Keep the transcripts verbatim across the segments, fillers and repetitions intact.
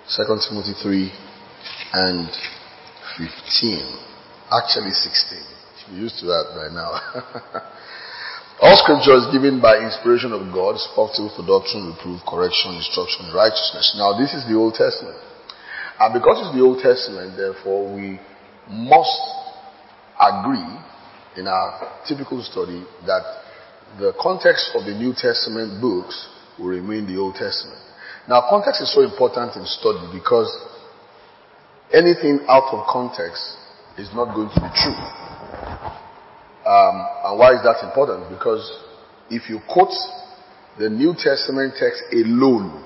Second Timothy three and fifteen. Actually sixteen. Should be used to that by now. All scripture is given by inspiration of God, is profitable for doctrine, reproof, correction, instruction, in righteousness. Now this is the Old Testament. And because it's the Old Testament, therefore we must agree in our typical study that the context of the New Testament books will remain the Old Testament. Now context is so important in study because anything out of context is not going to be true. Um, and why is that important? Because if you quote the New Testament text alone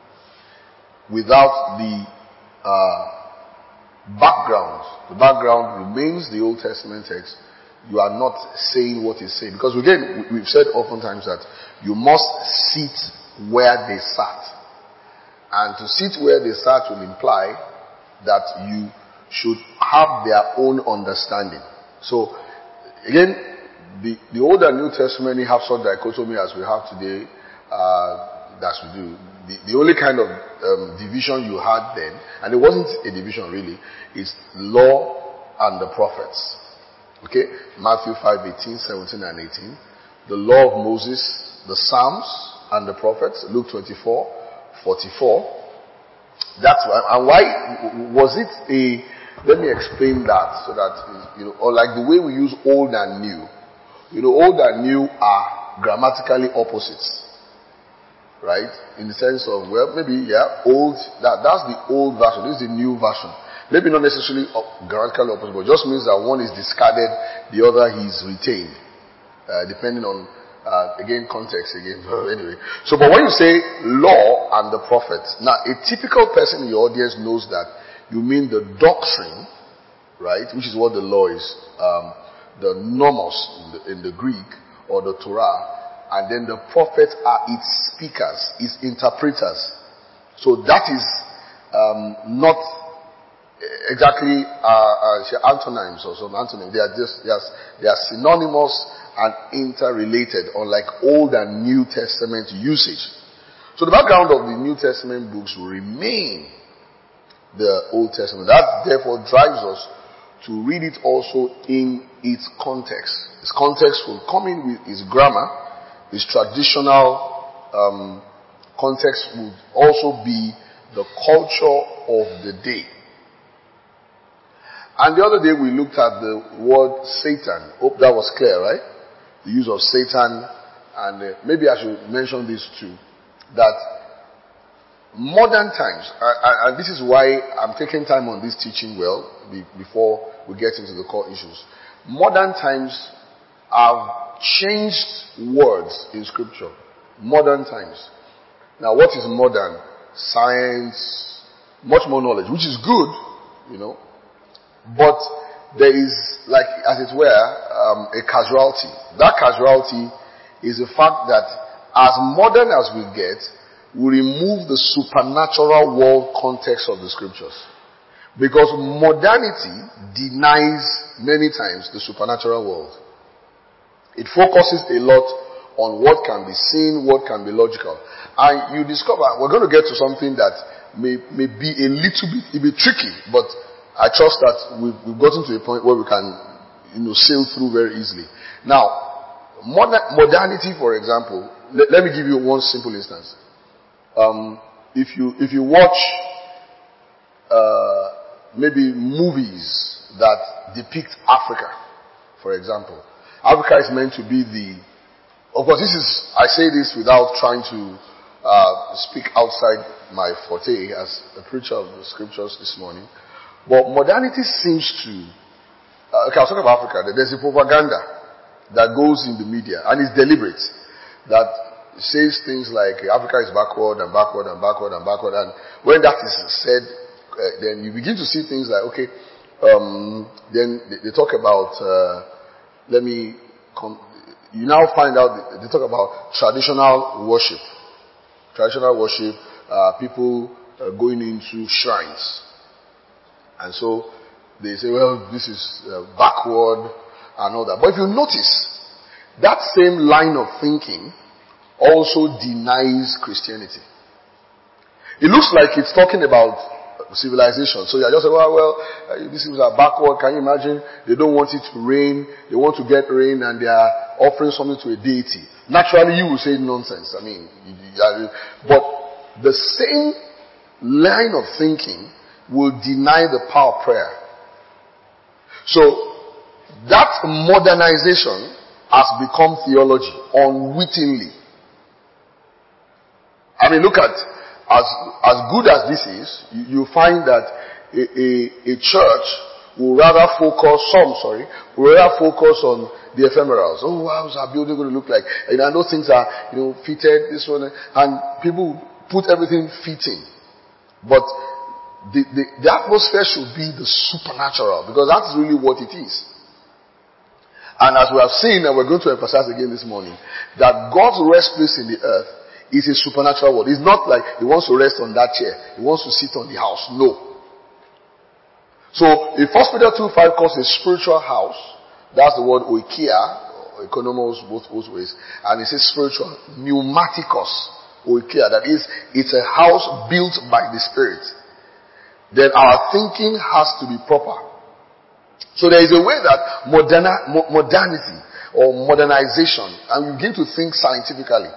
without the uh, background, the background remains the Old Testament text, you are not saying what is saying. Because again, we've said oftentimes that you must sit where they sat. And to sit where they sat will imply that you should have their own understanding. So, again, the, the Old and New Testament have such dichotomy as we have today, uh, as we do. The, the only kind of um, division you had then, and it wasn't a division really, is law and the prophets. Okay? Matthew five, eighteen, seventeen and eighteen. The law of Moses, the Psalms and the prophets. Luke twenty-four, forty-four. That's why, and why was it a, let me explain that so that, you know, or like the way we use old and new. You know, old and new are grammatically opposites. Right? In the sense of, well, maybe, yeah, old, that, that's the old version, this is the new version. Maybe not necessarily grammatically opposite, but just means that one is discarded, the other is retained. Uh, depending on, uh, again, context again. Anyway. So, but when you say law and the prophets, now a typical person in your audience knows that you mean the doctrine, right, which is what the law is, um, the nomos in the, in the Greek, or the Torah, and then the prophets are its speakers, its interpreters. So that is um, not exactly uh, uh, antonyms or some antonyms. They are just, yes, they are synonymous and interrelated, unlike Old and New Testament usage. So the background of the New Testament books will remain the Old Testament. That therefore drives us to read it also in its context. Its context will come in with its grammar. Its traditional um, context would also be the culture of the day. And the other day we looked at the word Satan. Hope that was clear, right? The use of Satan. And uh, maybe I should mention this too. That modern times, uh, and this is why I'm taking time on this teaching well, be, before we get into the core issues. Modern times have changed words in scripture. Modern times. Now what is modern? Science, much more knowledge, which is good, you know. But there is, like, as it were, um, a casualty. That casualty is the fact that as modern as we get, we remove the supernatural world context of the scriptures. Because modernity denies many times the supernatural world. It focuses a lot on what can be seen, what can be logical. And you discover, we're going to get to something that may, may be a little bit, it may be tricky, but I trust that we've, we've gotten to a point where we can, you know, sail through very easily. Now, moder, modernity, for example, let, let me give you one simple instance. Um, if you, if you watch, uh, maybe movies that depict Africa, for example, Africa is meant to be the, of course this is, I say this without trying to uh, speak outside my forte as a preacher of the scriptures this morning, but modernity seems to, uh, okay, I was talking about Africa, there's a propaganda that goes in the media, and it's deliberate, that says things like Africa is backward and backward and backward and backward, and when that is said, uh, then you begin to see things like, okay, um, then they, they talk about, uh, let me, com- you now find out, they talk about traditional worship. Traditional worship, uh, people uh, going into shrines. And so, they say, well, this is uh, backward and all that. But if you notice, that same line of thinking also denies Christianity. It looks like it's talking about civilization. So you're just saying, well, well, uh, these people are backward. Can you imagine? They don't want it to rain. They want to get rain and they are offering something to a deity. Naturally, you will say nonsense. I mean, but the same line of thinking will deny the power of prayer. So, that modernization has become theology unwittingly. I mean, look at, as as good as this is, you, you find that a, a, a church will rather focus, some, sorry, will rather focus on the ephemerals. Oh, how's our building going to look like? And I know things are, you know, fitted, this one, and people put everything fitting. But the, the, the atmosphere should be the supernatural, because that's really what it is. And as we have seen, and we're going to emphasize again this morning, that God's rest place in the earth is a supernatural world. It's not like he wants to rest on that chair. He wants to sit on the house. No. So, if First Peter two five calls a spiritual house, that's the word oikia, or economos, both, both ways. And it says spiritual, pneumatikos, oikia. That is, it's a house built by the Spirit. Then our thinking has to be proper. So there is a way that moderna, mo- modernity or modernization, and you begin to think scientifically.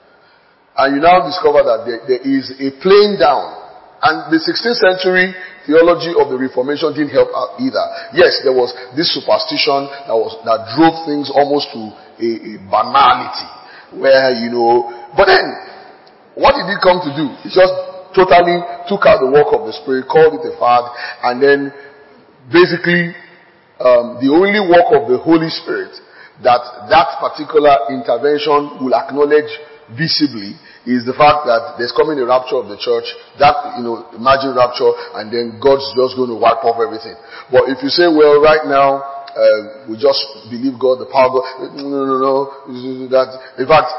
And you now discover that there, there is a playing down. And the sixteenth century theology of the Reformation didn't help out either. Yes, there was this superstition that was that drove things almost to a, a banality. Where, you know, but then, what did it come to do? It just totally took out the work of the Spirit, called it a fad, and then basically Um, the only work of the Holy Spirit that that particular intervention will acknowledge visibly is the fact that there's coming a rapture of the church, that, you know, imagine rapture, and then God's just going to wipe off everything. But if you say, well, right now, uh, we just believe God, the power of God, no, no, no, no, that, in fact,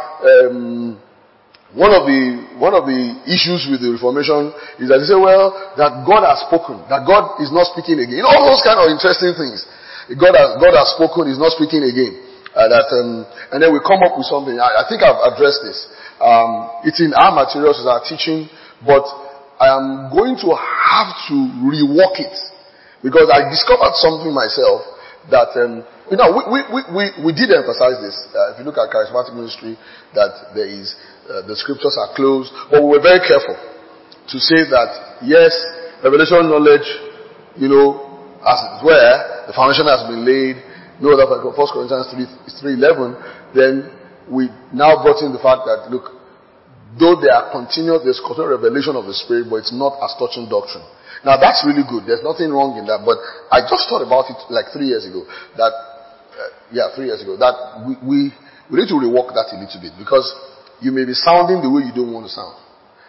um, One of the one of the issues with the Reformation is that they say, well, that God has spoken, that God is not speaking again. You know, all those kind of interesting things. God has God has spoken, is not speaking again. Uh, that um, and then we come up with something. I, I think I've addressed this. Um, it's in our materials, as our teaching, but I am going to have to rework it because I discovered something myself that um, you know we we we we did emphasize this. Uh, if you look at charismatic ministry, that there is. Uh, the scriptures are closed, but we were very careful to say that yes, revelation knowledge, you know, as it were, the foundation has been laid. No other, First Corinthians three eleven. Then we now brought in the fact that look, though there are continuous, there's continual revelation of the Spirit, but it's not as touching doctrine. Now that's really good. There's nothing wrong in that. But I just thought about it like three years ago. That uh, yeah, three years ago. That we we we need to rework that a little bit because you may be sounding the way you don't want to sound.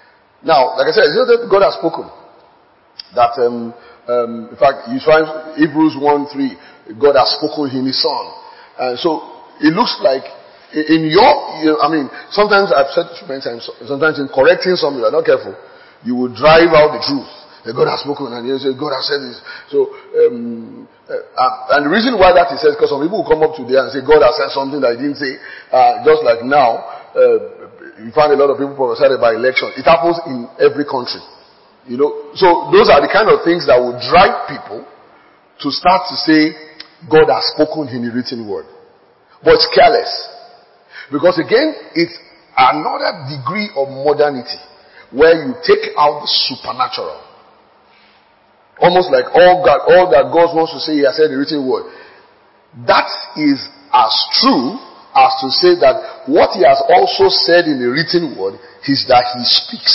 Now, like I said, you know that God has spoken. That, um, um, in fact, you find Hebrews one three, God has spoken in His Son. And so, it looks like, in your, you know, I mean, sometimes I've said many times, sometimes in correcting something, you're not careful, you will drive out the truth. That God has spoken, and you say, God has said this. So, um, uh, and the reason why that is said, because some people will come up today and say, God has said something that He didn't say, uh, just like now, uh, you find a lot of people prophesied about election. It happens in every country. You know, so those are the kind of things that will drive people to start to say, God has spoken in the written word. But it's careless. Because again, it's another degree of modernity where you take out the supernatural. Almost like all God, all that God wants to say, He has said in the written word. That is as true as to say that what He has also said in the written word is that He speaks.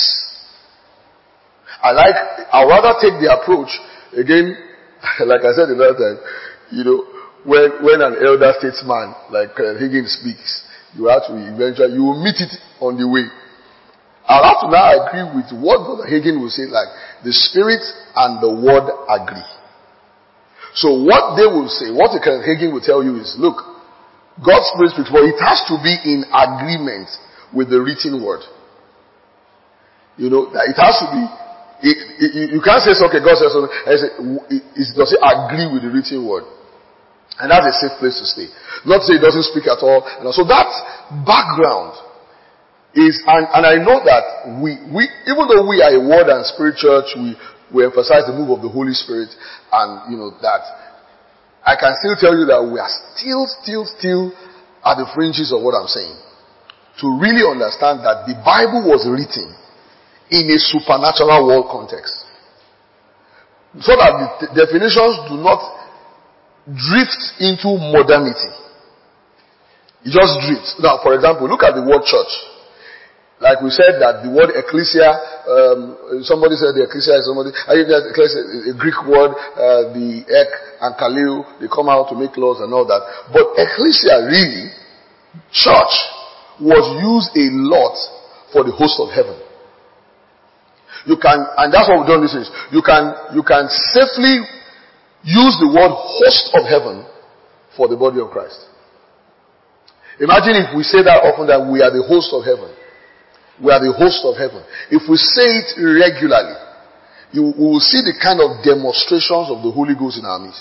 I like, I'd rather take the approach, again, like I said the other time, you know, when, when an elder statesman like uh, Higgins speaks, you have to eventually, you will meet it on the way. I'll have to now agree with what Brother Hagin will say, like, the Spirit and the Word agree. So what they will say, what Hagin will tell you is, look, God's Spirit speaks, but it has to be in agreement with the written word. You know, it has to be, it, it, you can't say, okay, God says something, and say, it, it does it agree with the written word? And that's a safe place to stay. Not to say it doesn't speak at all. And so that background is, and, and I know that we, we, even though we are a word and spirit church, we, we emphasize the move of the Holy Spirit, and you know that, I can still tell you that we are still, still, still at the fringes of what I'm saying. To really understand that the Bible was written in a supernatural world context. So that the t- definitions do not drift into modernity. It just drifts. Now, for example, look at the word church. Like we said that the word ecclesia, um, somebody said the ecclesia is somebody, I think that ecclesia is a Greek word, uh, the ek and kaleo, they come out to make laws and all that. But ecclesia really, church, was used a lot for the host of heaven. You can, and that's what we've done this is, you can, you can safely use the word host of heaven for the body of Christ. Imagine if we say that often that we are the host of heaven. We are the host of heaven. If we say it regularly, you will see the kind of demonstrations of the Holy Ghost in our midst.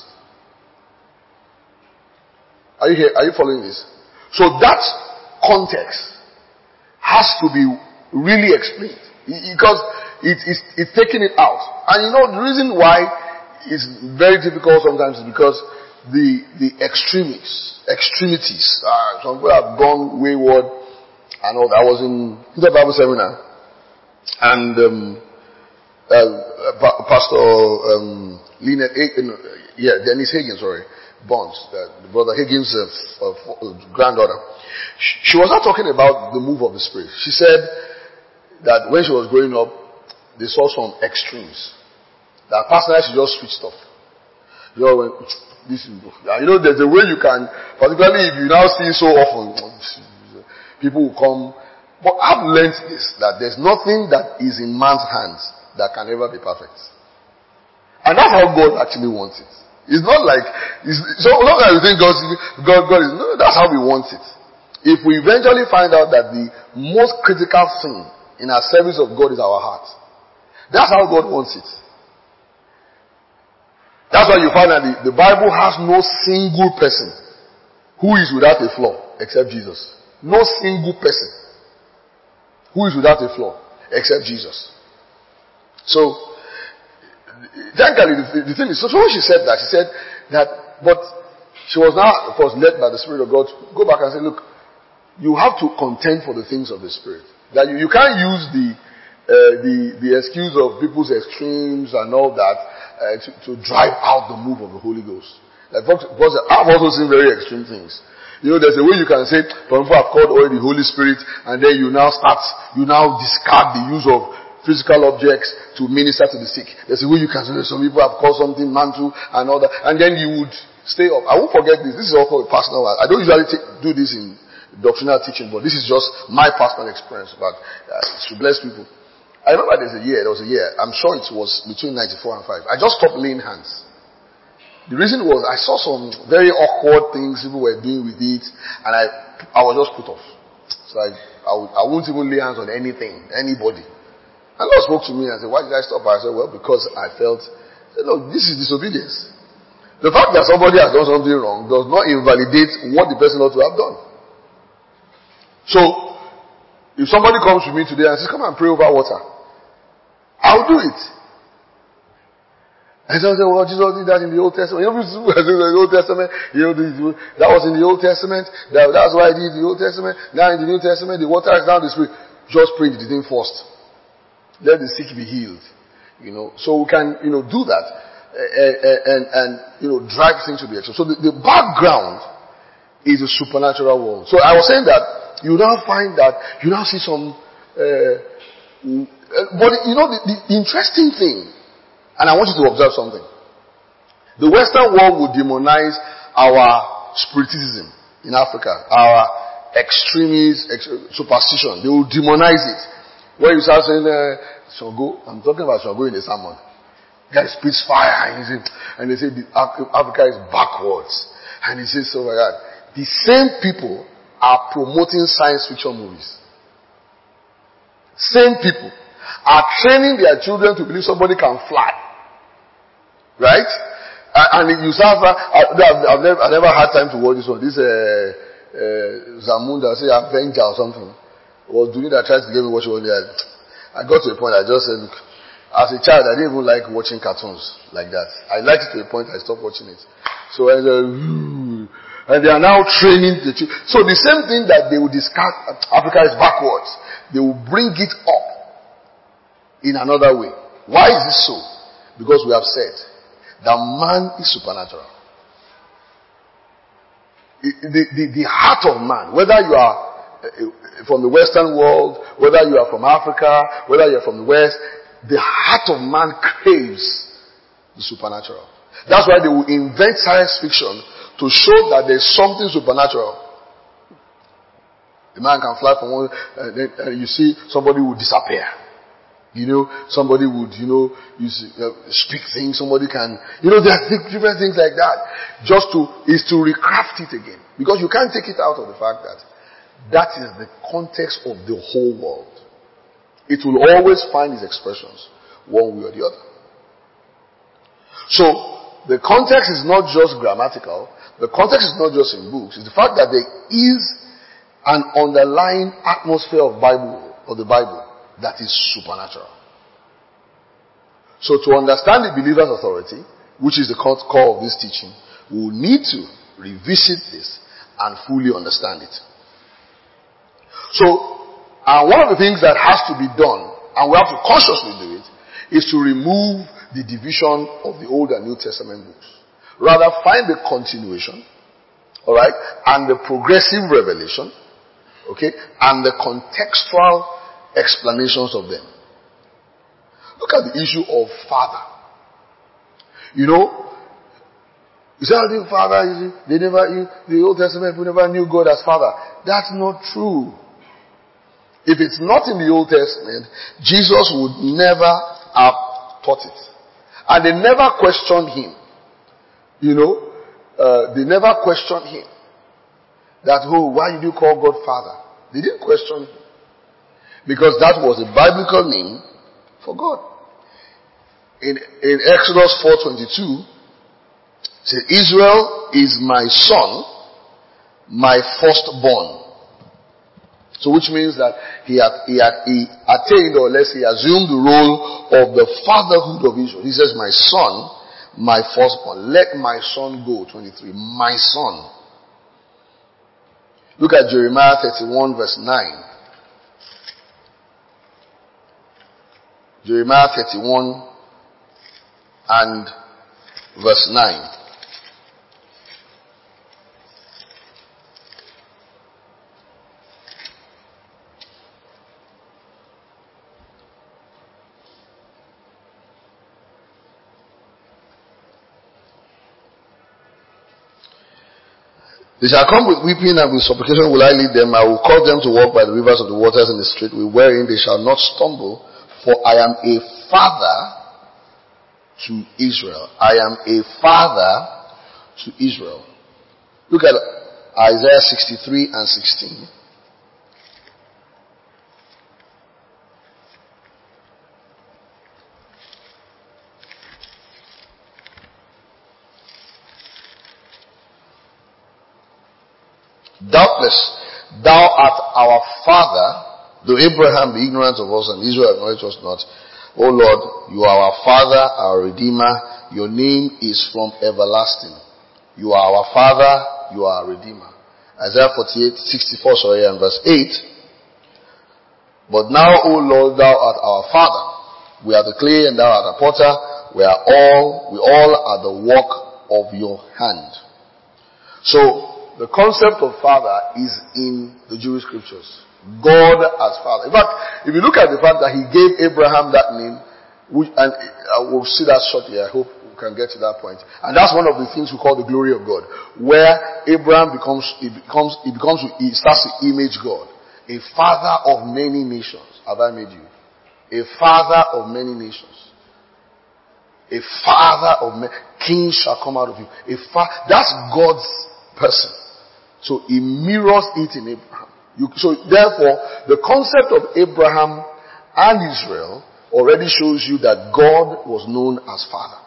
Are you here? Are you following this? So that context has to be really explained, because it is it's taking it out. And you know the reason why it's very difficult sometimes is because the the extremities, extremities. Uh, some people have gone wayward. I know that I was in the Bible seminar, and um, uh, Pastor um, Lena, yeah, Dennis Higgins, sorry, Bonds, uh, the brother Higgins' uh, uh, granddaughter. She, she was not talking about the move of the Spirit. She said that when she was growing up, they saw some extremes. That personally, she just switched off. You know, when, this, you know, there's a way you can, particularly if you now see so often. People will come. But I've learned this, that there's nothing that is in man's hands that can ever be perfect. And that's how God actually wants it. It's not like, it's, so long as you think God, God, God is, no, that's how we want it. If we eventually find out that the most critical thing in our service of God is our heart, that's how God wants it. That's why you find that the, the Bible has no single person who is without a flaw except Jesus. No single person who is without a flaw except Jesus. So, thankfully, the, the thing is, so when she said that, she said that, but she was now, of course, led by the Spirit of God to go back and say, look, you have to contend for the things of the Spirit. That you, you can't use the, uh, the, the excuse of people's extremes and all that uh, to, to drive out the move of the Holy Ghost. Like, because I've also seen very extreme things. You know, there's a way you can say, some people have called oil the Holy Spirit, and then you now start, you now discard the use of physical objects to minister to the sick. There's a way you can say, some people have called something mantle and all that, and then you would stay up. I won't forget this. This is also a personal one. I don't usually take, do this in doctrinal teaching, but this is just my personal experience about uh, to bless people. I remember there's a year, there was a year, I'm sure it was between ninety-four and five. I just stopped laying hands. The reason was I saw some very awkward things people were doing with it, and I I was just put off. So I I, would, I wouldn't even lay hands on anything, anybody. And God spoke to me and said, why did I stop? I said, well, because I felt, I said, no, this is disobedience. The fact that somebody has done something wrong does not invalidate what the person ought to have done. So, if somebody comes to me today and says, come and pray over water, I'll do it. And someone said, well, Jesus did that in the Old Testament. You know, in the Old Testament, you know, that was in the Old Testament. That, that's why I did the Old Testament. Now in the New Testament, the water is now the Spirit. Just pray the thing first. Let the sick be healed. You know, so we can, you know, do that. And, and, and you know, drive things to the action. So the, the background is a supernatural world. So I was saying that you now find that, you now see some, uh, but you know, the, the interesting thing, and I want you to observe something. The Western world will demonize our spiritism in Africa, our extremism, ex- superstition. They will demonize it. When you start saying, uh, Shogo, I'm talking about Shogo in the sermon. Guy spits fire, and, say, and they say the, Africa is backwards. And he says so like that. The same people are promoting science fiction movies. Same people are training their children to believe somebody can fly. Right? And you start, I've never, I've never had time to watch this one. This, uh, uh, Zamunda, say Avenger or something. was doing that, tried to get me watching one day. I, I got to a point, I just said, look, as a child, I didn't even like watching cartoons like that. I liked it to a point I stopped watching it. So I said, hmm. And they are now training the children. So the same thing that they will discard, Africa is backwards. They will bring it up in another way. Why is this so? Because we have said that man is supernatural. The, the, the heart of man, whether you are from the Western world, whether you are from Africa, whether you are from the West, the heart of man craves the supernatural. That's why they will invent science fiction to show that there's something supernatural. The man can fly from one, uh, then uh, you see somebody will disappear. You know, somebody would, you know, you see, uh, speak things, somebody can, you know, there are different things like that. Just to, is to recraft it again. Because you can't take it out of the fact that that is the context of the whole world. It will always find its expressions, one way or the other. So, the context is not just grammatical, the context is not just in books, it's the fact that there is an underlying atmosphere of Bible, of the Bible, that is supernatural. So to understand the believer's authority, which is the core of this teaching, we will need to revisit this and fully understand it. So, and one of the things that has to be done, and we have to consciously do it, is to remove the division of the Old and New Testament books. Rather, find the continuation, alright, and the progressive revelation, okay, and the contextual explanations of them. Look at the issue of father. You know, you say, oh, father, you see, they never, you, the Old Testament people never knew God as father. That's not true. If it's not in the Old Testament, Jesus would never have taught it. And they never questioned him. You know, uh, they never questioned him. That, oh, why did you call God Father? They didn't question him. Because that was a biblical name for God. In, in Exodus four twenty-two, it says, Israel is my son, my firstborn. So which means that he had, he had he attained, or let's say, assumed the role of the fatherhood of Israel. He says, my son, my firstborn. Let my son go, twenty-three. My son. Look at Jeremiah thirty-one verse nine. Jeremiah thirty-one and verse nine. They shall come with weeping and with supplication will I lead them. I will cause them to walk by the rivers of the waters in the street, wherein they shall not stumble. For I am a father to Israel. I am a father to Israel. Look at Isaiah sixty-three and sixteen. Doubtless, thou art our father, though Abraham be ignorant of us and Israel acknowledge us not. O Lord, you are our Father, our Redeemer. Your name is from everlasting. You are our Father, you are our Redeemer. Isaiah forty-eight, sixty-four, sorry, and verse eight. But now, O Lord, thou art our Father. We are the clay and thou art the potter. We are all, we all are the work of your hand. So, the concept of Father is in the Jewish scriptures. God as Father. In fact, if you look at the fact that he gave Abraham that name, which, and uh, we'll see that shortly, I hope we can get to that point. And that's one of the things we call the glory of God, where Abraham becomes, he becomes, he becomes, he starts to image God. A father of many nations have I made you. A father of many nations. A father of many, kings shall come out of you. A fa- that's God's person. So he mirrors it in Abraham. You, so therefore, the concept of Abraham and Israel already shows you that God was known as Father.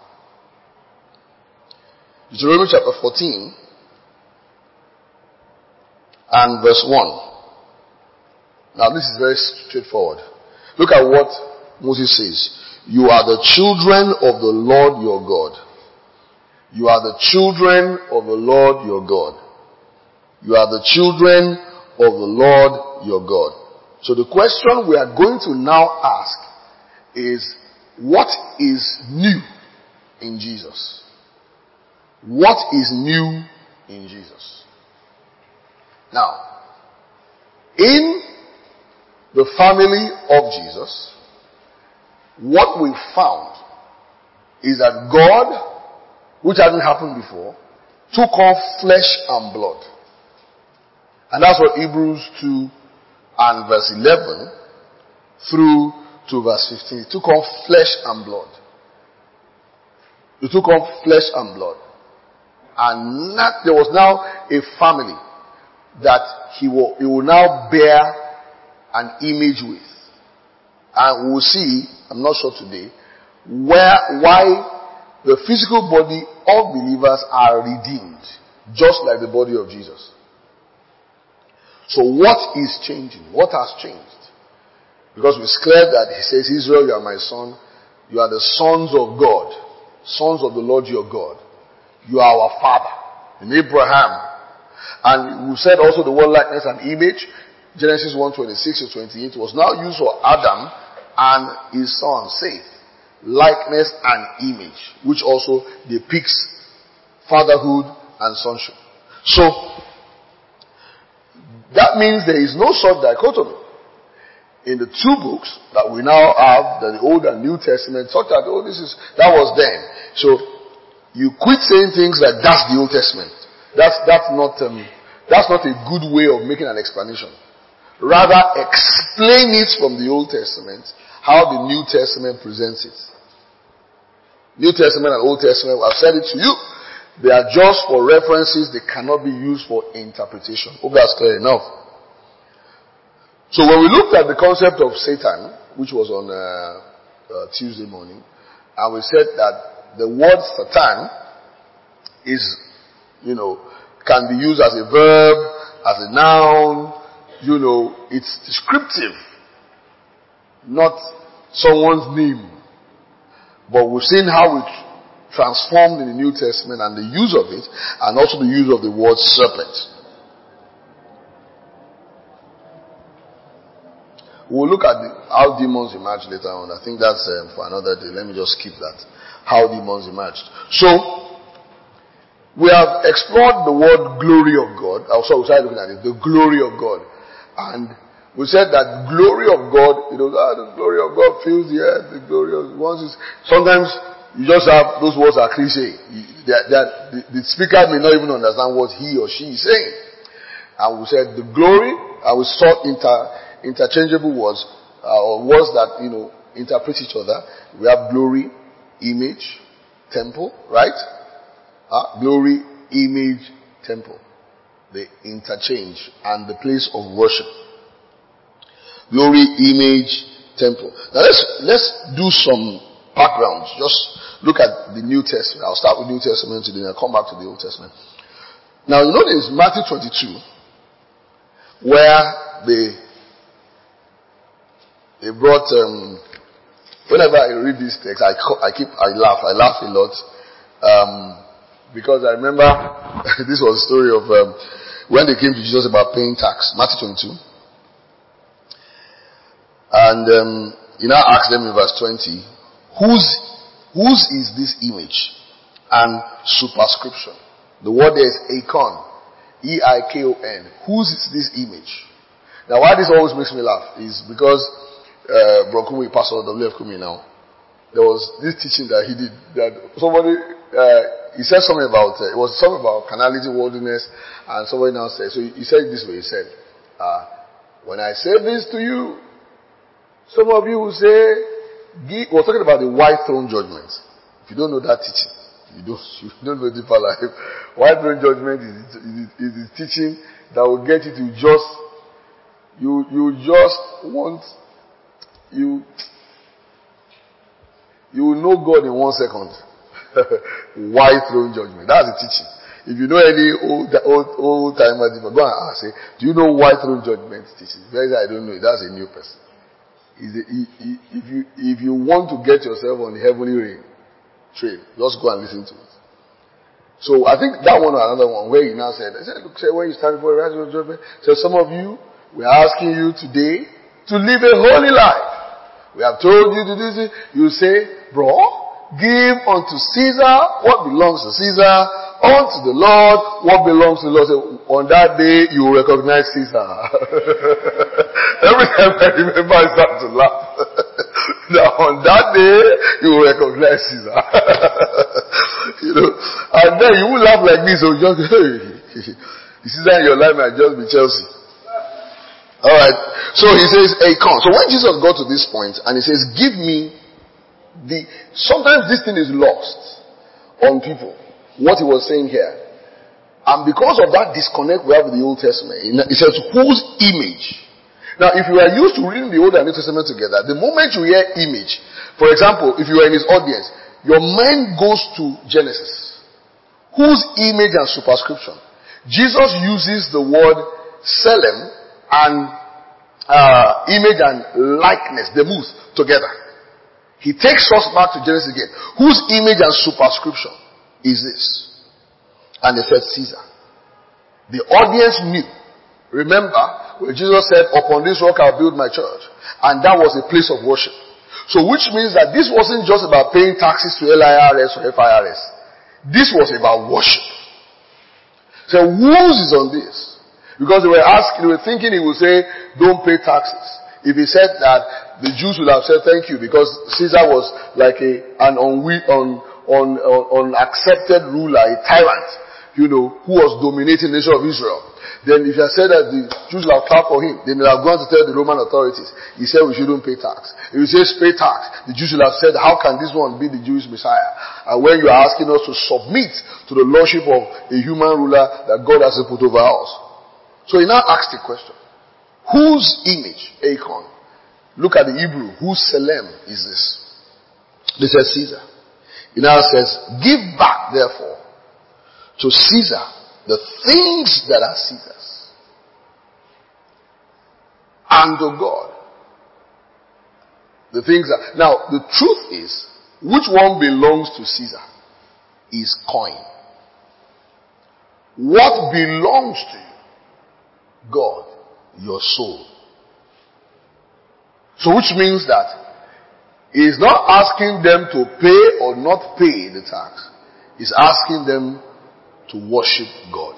Deuteronomy chapter fourteen and verse one. Now this is very straightforward. Look at what Moses says. You are the children of the Lord your God. You are the children of the Lord your God. You are the children of the Lord your God. So the question we are going to now ask is, what is new in Jesus? What is new in Jesus? Now, in the family of Jesus, what we found is that God, which hadn't happened before, took on flesh and blood. And that's what Hebrews two and verse eleven through to verse fifteen. He took on flesh and blood. He took on flesh and blood. And not, there was now a family that he will, he will now bear an image with. And we'll see, I'm not sure today, where, why the physical body of believers are redeemed, just like the body of Jesus. So what is changing? What has changed? Because it's clear that he says, Israel, you are my son. You are the sons of God. Sons of the Lord your God. You are our father. In Abraham. And we said also the word likeness and image. Genesis one twenty-six to twenty-eight was now used for Adam and his son, Seth. Likeness and image. Which also depicts fatherhood and sonship. So, that means there is no such dichotomy in the two books that we now have, the Old and New Testament, such that, oh, this is, that was then. So, you quit saying things like that's the Old Testament. That's, that's not, um, that's not a good way of making an explanation. Rather, explain it from the Old Testament, how the New Testament presents it. New Testament and Old Testament, I've said it to you. They are just for references. They cannot be used for interpretation. Hope that's clear enough. So when we looked at the concept of Satan, which was on uh, uh, Tuesday morning, and we said that the word Satan is, you know, can be used as a verb, as a noun, you know, it's descriptive, not someone's name. But we've seen how it transformed in the New Testament and the use of it, and also the use of the word serpent. We'll look at the, how demons emerged later on. I think that's um, for another day. Let me just skip that. How demons emerged. So, we have explored the word glory of God. Also, we started looking at it. The glory of God. And we said that glory of God, you know, ah, the glory of God fills the earth. The glory of once is sometimes you just have, those words are cliche. They are, they are, the, the speaker may not even understand what he or she is saying. And we said the glory, and we saw inter, interchangeable words, uh, or words that, you know, interpret each other. We have glory, image, temple, right? Uh, glory, image, temple. They interchange, and the place of worship. Glory, image, temple. Now let's, let's do some backgrounds. Just look at the New Testament. I'll start with New Testament today and I'll come back to the Old Testament. Now you know there's Matthew twenty-two where they they brought um whenever I read this text I, I keep I laugh I laugh a lot um because I remember this was a story of um, when they came to Jesus about paying tax. Matthew twenty-two, and um, he now asked them in verse twenty, Whose, whose is this image and superscription? The word there is Eikon. E I K O N. Whose is this image? Now why this always makes me laugh is because uh, Bro Kumi, Pastor W F Kumi now, there was this teaching that he did, that somebody, uh, he said something about, uh, it was something about carnality, worldliness, and somebody now said, so he, he said it this way, he said, uh, when I say this to you, some of you will say, we're talking about the white throne judgment. If you don't know that teaching, you don't, you don't know deeper life. White throne judgment is, is, is the teaching that will get you to just, you, you just want, you, you will know God in one second. White throne judgment. That's the teaching. If you know any old old old timer, go and ask. Say, do you know why throne judgment teaches? Very, I don't know. That's a new person. Is it, if you if you want to get yourself on the heavenly rain train, just go and listen to it. So I think that one or another one where he now said, I said, look, say when you stand before the righteous judgment, so some of you, we are asking you today to live a holy life. We have told you to do this. You say, bro, give unto Caesar what belongs to Caesar, unto the Lord what belongs to the Lord. So on that day, you will recognize Caesar. Every time I remember, I start to laugh. Now on that day, you will recognize Caesar. You know, and then you will laugh like this. So just, hey, Caesar in your life might just be Chelsea. Alright, so he says, Achan. So when Jesus got to this point, and he says, give me the, sometimes this thing is lost on people, what he was saying here. And because of that disconnect we have with the Old Testament, he says, whose image? Now, if you are used to reading the Old and New Testament together, the moment you hear image, for example, if you are in his audience, your mind goes to Genesis. Whose image and superscription? Jesus uses the word Selem and uh, image and likeness, the moves together. He takes us back to Genesis again. Whose image and superscription is this? And they said Caesar. The audience knew. Remember when Jesus said, upon this rock I'll build my church. And that was a place of worship. So which means that this wasn't just about paying taxes to L I R S or F I R S. This was about worship. So whose is on this? Because they were asking, they were thinking he would say, don't pay taxes. If he said that, the Jews would have said thank you because Caesar was like a, an unwe- un, un, un, unaccepted ruler, a tyrant, you know, who was dominating the nation of Israel. Then if you had said that the Jews would have clapped for him, then they would have gone to tell the Roman authorities. He said we shouldn't pay tax. If he says pay tax, the Jews would have said, how can this one be the Jewish Messiah? And when you are asking us to submit to the lordship of a human ruler that God has put over us. So he now asked the question, whose image, Achan? Look at the Hebrew, whose Selem is this? They said Caesar. He now says, give back therefore to Caesar the things that are Caesar's, and to God the things that. Now the truth is, which one belongs to Caesar is coin. What belongs to you? God, your soul. So which means that he is not asking them to pay or not pay the tax. He's asking them to worship God.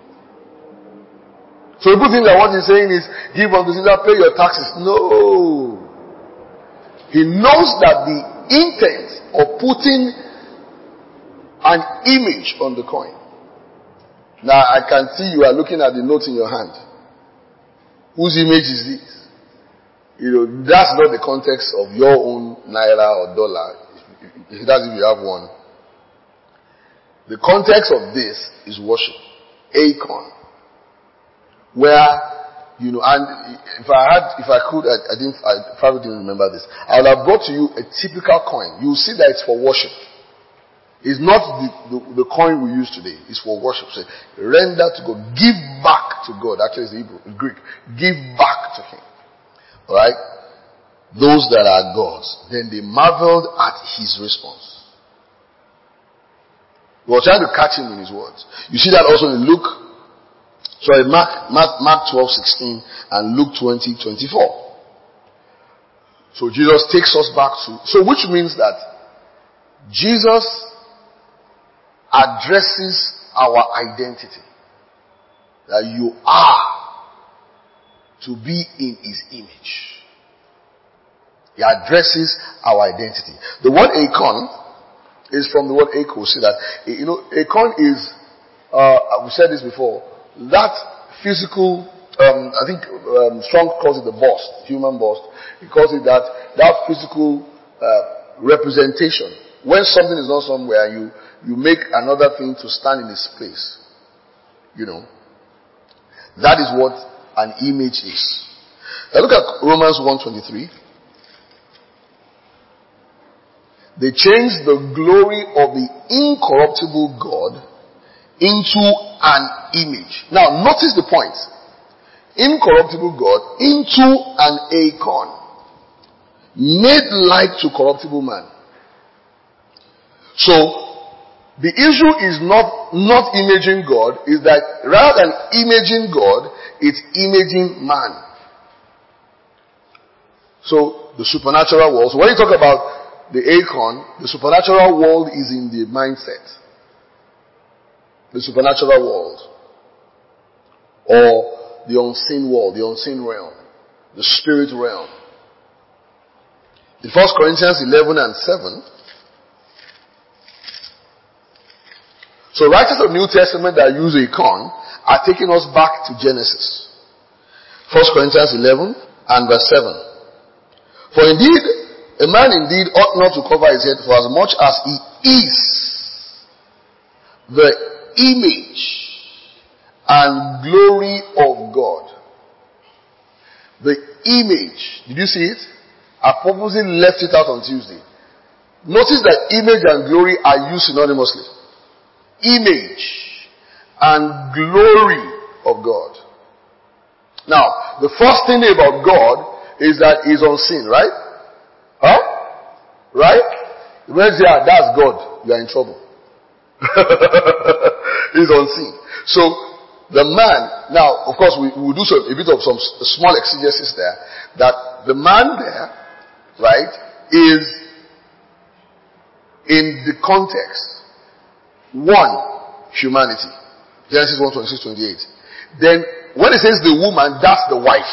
So people think that what he's saying is, give unto Caesar, pay your taxes. No. He knows that the intent of putting an image on the coin. Now I can see you are looking at the note in your hand. Whose image is this? You know, that's not the context of your own naira or dollar. That's if you have one. The context of this is worship. Achan. Where, you know, and if I had, if I could, I, I didn't, I probably didn't remember this. I would have brought to you a typical coin. You will see that it's for worship. It's not the, the, the coin we use today. It's for worship. So, render to God. Give back to God. Actually, it's the Hebrew, it's Greek. Give back to Him. Alright? Those that are God's. Then they marveled at His response. We were trying to catch Him in His words. You see that also in Luke, sorry, Mark, Mark, Mark twelve sixteen and Luke twenty twenty-four. So Jesus takes us back to, so which means that Jesus addresses our identity. That you are to be in His image. He addresses our identity. The word Achan is from the word echo. See that, you know, Achan is, uh, we said this before, that physical, um, I think um, Strong calls it the bust, human bust. He calls it that, that physical uh, representation. When something is not somewhere, you you make another thing to stand in its place. You know. That is what an image is. Now look at Romans one twenty-three. They changed the glory of the incorruptible God into an image. Now, notice the point. Incorruptible God into an eikon, made like to corruptible man. So, the issue is not, not imaging God, is that rather than imaging God, it's imaging man. So, the supernatural world. So when you talk about the eikon, the supernatural world is in the mindset. The supernatural world. Or the unseen world, the unseen realm. The spirit realm. In First Corinthians eleven and seven, so writers of New Testament that use eikon are taking us back to Genesis. First Corinthians eleven and verse seven. For indeed, a man indeed ought not to cover his head, for as much as he is the image and glory of God. The image. Did you see it? I purposely left it out on Tuesday. Notice that image and glory are used synonymously. Image and glory of God. Now, the first thing about God is that He's unseen, right? Huh? Right? When you say, ah, that's God, you are in trouble. He's unseen. So, the man, now, of course, we will do some, a bit of some small exegesis there, that the man there, right, is in the context. One, humanity. Genesis one twenty-six to twenty-eight. Then, when it says the woman, that's the wife.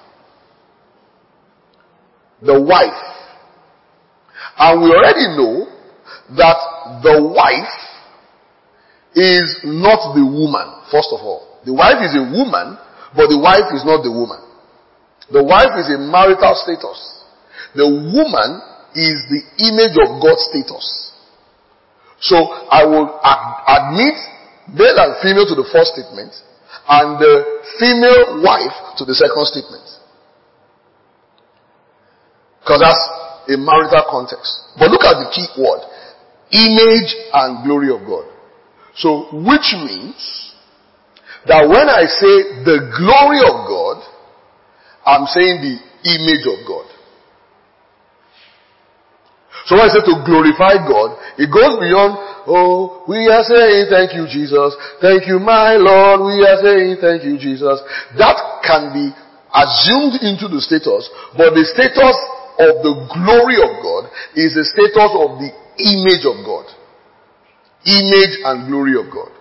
The wife. And we already know that the wife is not the woman, first of all. The wife is a woman, but the wife is not the woman. The wife is a marital status. The woman is the image of God's status. So I will ad- admit male and female to the first statement and the female wife to the second statement. Because that's a marital context. But look at the key word. Image and glory of God. So which means that when I say the glory of God, I'm saying the image of God. So when I say to glorify God, it goes beyond, oh, we are saying thank you, Jesus. Thank you, my Lord. We are saying thank you, Jesus. That can be assumed into the status, but the status of the glory of God is the status of the image of God. Image and glory of God.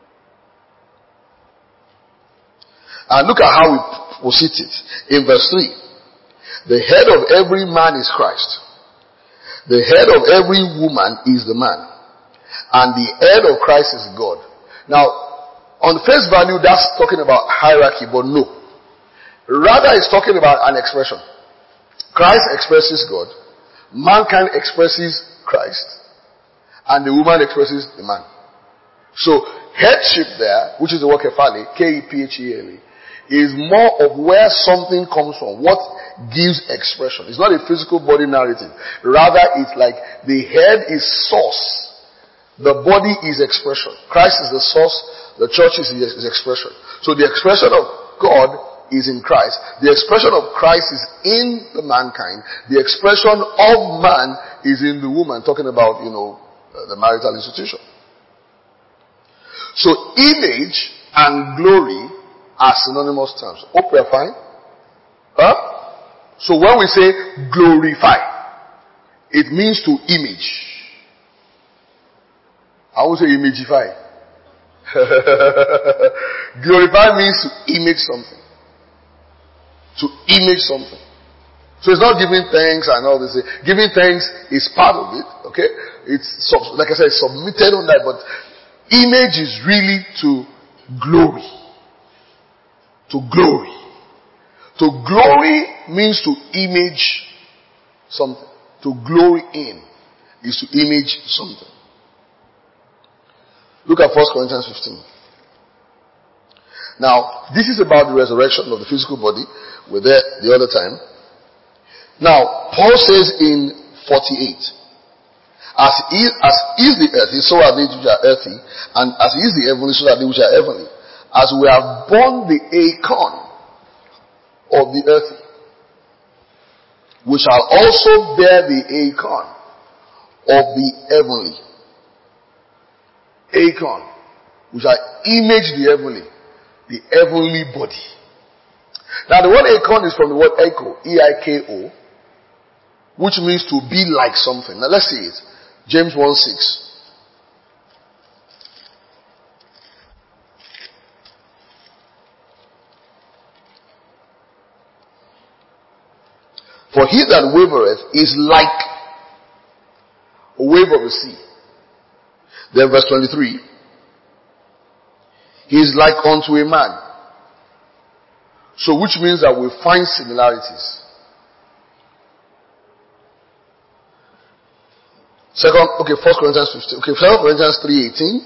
And look at how we posit it. In verse three, the head of every man is Christ. The head of every woman is the man. And the head of Christ is God. Now, on face value, that's talking about hierarchy, but no. Rather, it's talking about an expression. Christ expresses God. Mankind expresses Christ. And the woman expresses the man. So, headship there, which is the word kephale, K E P H E L E, is more of where something comes from. What gives expression. It's not a physical body narrative. Rather, it's like the head is source. The body is expression. Christ is the source. The church is his expression. So the expression of God is in Christ. The expression of Christ is in the mankind. The expression of man is in the woman. Talking about, you know, the marital institution. So image and glory are synonymous terms. Hope we are fine. Huh? So when we say glorify, it means to image. I won't say imagify. Glorify means to image something. To image something. So it's not giving thanks and all this. Giving thanks is part of it. Okay? It's, like I said, submitted on that. But image is really to glory. To glory. To glory means to image something. To glory in is to image something. Look at First Corinthians fifteen. Now, this is about the resurrection of the physical body. We're there the other time. Now, Paul says in forty-eight, As is, as is the earthy, so are they which are earthy, and as is the heavenly, so are they which are heavenly. As we have borne the acorn of the earthy, we shall also bear the acorn of the heavenly. Acorn. We shall image the heavenly. The heavenly body. Now the word acorn is from the word echo. E I K O. Which means to be like something. Now let's see it. James one six. For he that wavereth is like a wave of the sea. Then verse twenty-three. He is like unto a man. So which means that we find similarities. Second, okay, First Corinthians fifteen. Okay, First Corinthians three eighteen.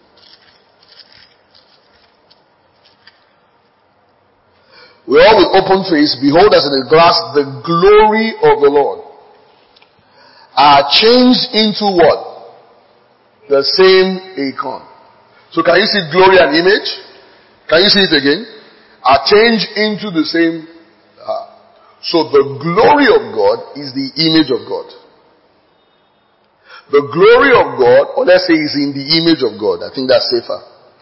We all with open face behold as in a glass the glory of the Lord are changed into what? The same acorn. So can you see glory and image? Can you see it again? Are changed into the same. Uh, so the glory of God is the image of God. The glory of God, or let's say is in the image of God. I think that's safer.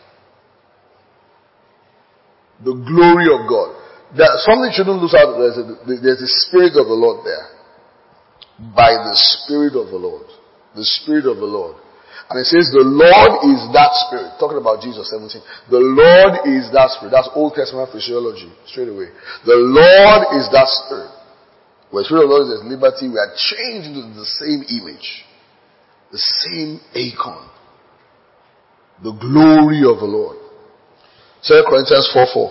The glory of God. There, something shouldn't lose out. There's a, there's the Spirit of the Lord there. By the Spirit of the Lord. The Spirit of the Lord. And it says the Lord is that Spirit. Talking about Jesus seventeen. The Lord is that Spirit. That's Old Testament physiology. Straight away. The Lord is that Spirit. Where the Spirit of the Lord is liberty, we are changed into the same image. The same acorn. The glory of the Lord. Second Corinthians four four.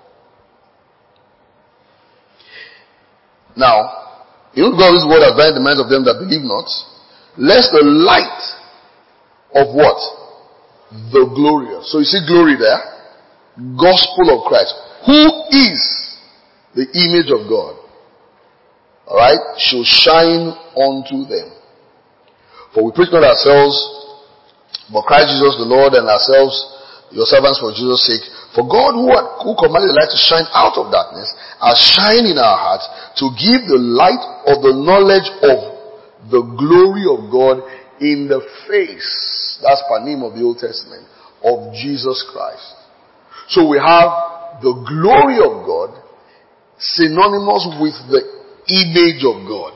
Now, even God's word has blinded the minds of them that believe not, lest the light of what? The glorious. So you see glory there. Gospel of Christ. Who is the image of God? Alright? Shall shine unto them. For we preach not ourselves, but Christ Jesus the Lord, and ourselves, your servants for Jesus' sake. For God who, had, who commanded the light to shine out of darkness, has shine in our hearts to give the light of the knowledge of the glory of God in the face, that's panim of the Old Testament, of Jesus Christ. So we have the glory of God synonymous with the image of God.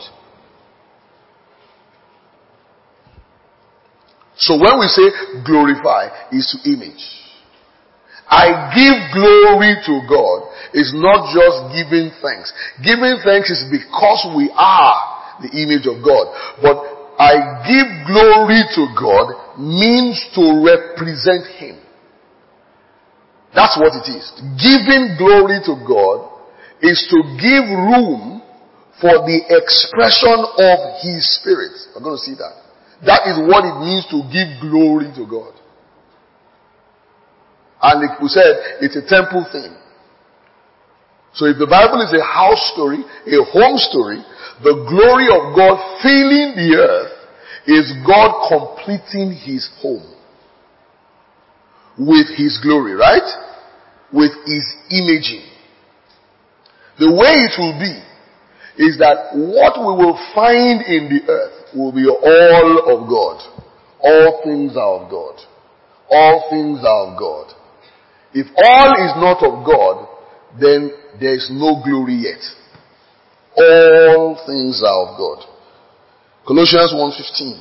So when we say glorify, is to image. I give glory to God is not just giving thanks. Giving thanks is because we are the image of God. But I give glory to God means to represent Him. That's what it is. Giving glory to God is to give room for the expression of His Spirit. We're going to see that. That is what it means to give glory to God. And like we said, it's a temple thing. So if the Bible is a house story, a home story, the glory of God filling the earth is God completing His home with His glory, right? With His imaging. The way it will be is that what we will find in the earth will be all of God. All things are of God. All things are of God. If all is not of God, then there is no glory yet. All things are of God. Colossians one fifteen.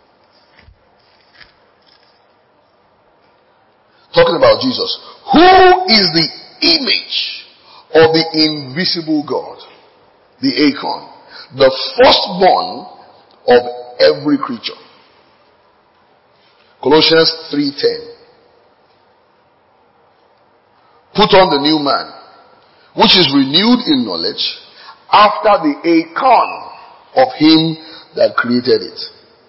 Talking about Jesus. Who is the image of the invisible God? The acorn. The firstborn of every creature. Colossians three ten. Put on the new man, which is renewed in knowledge after the acorn of Him that created it.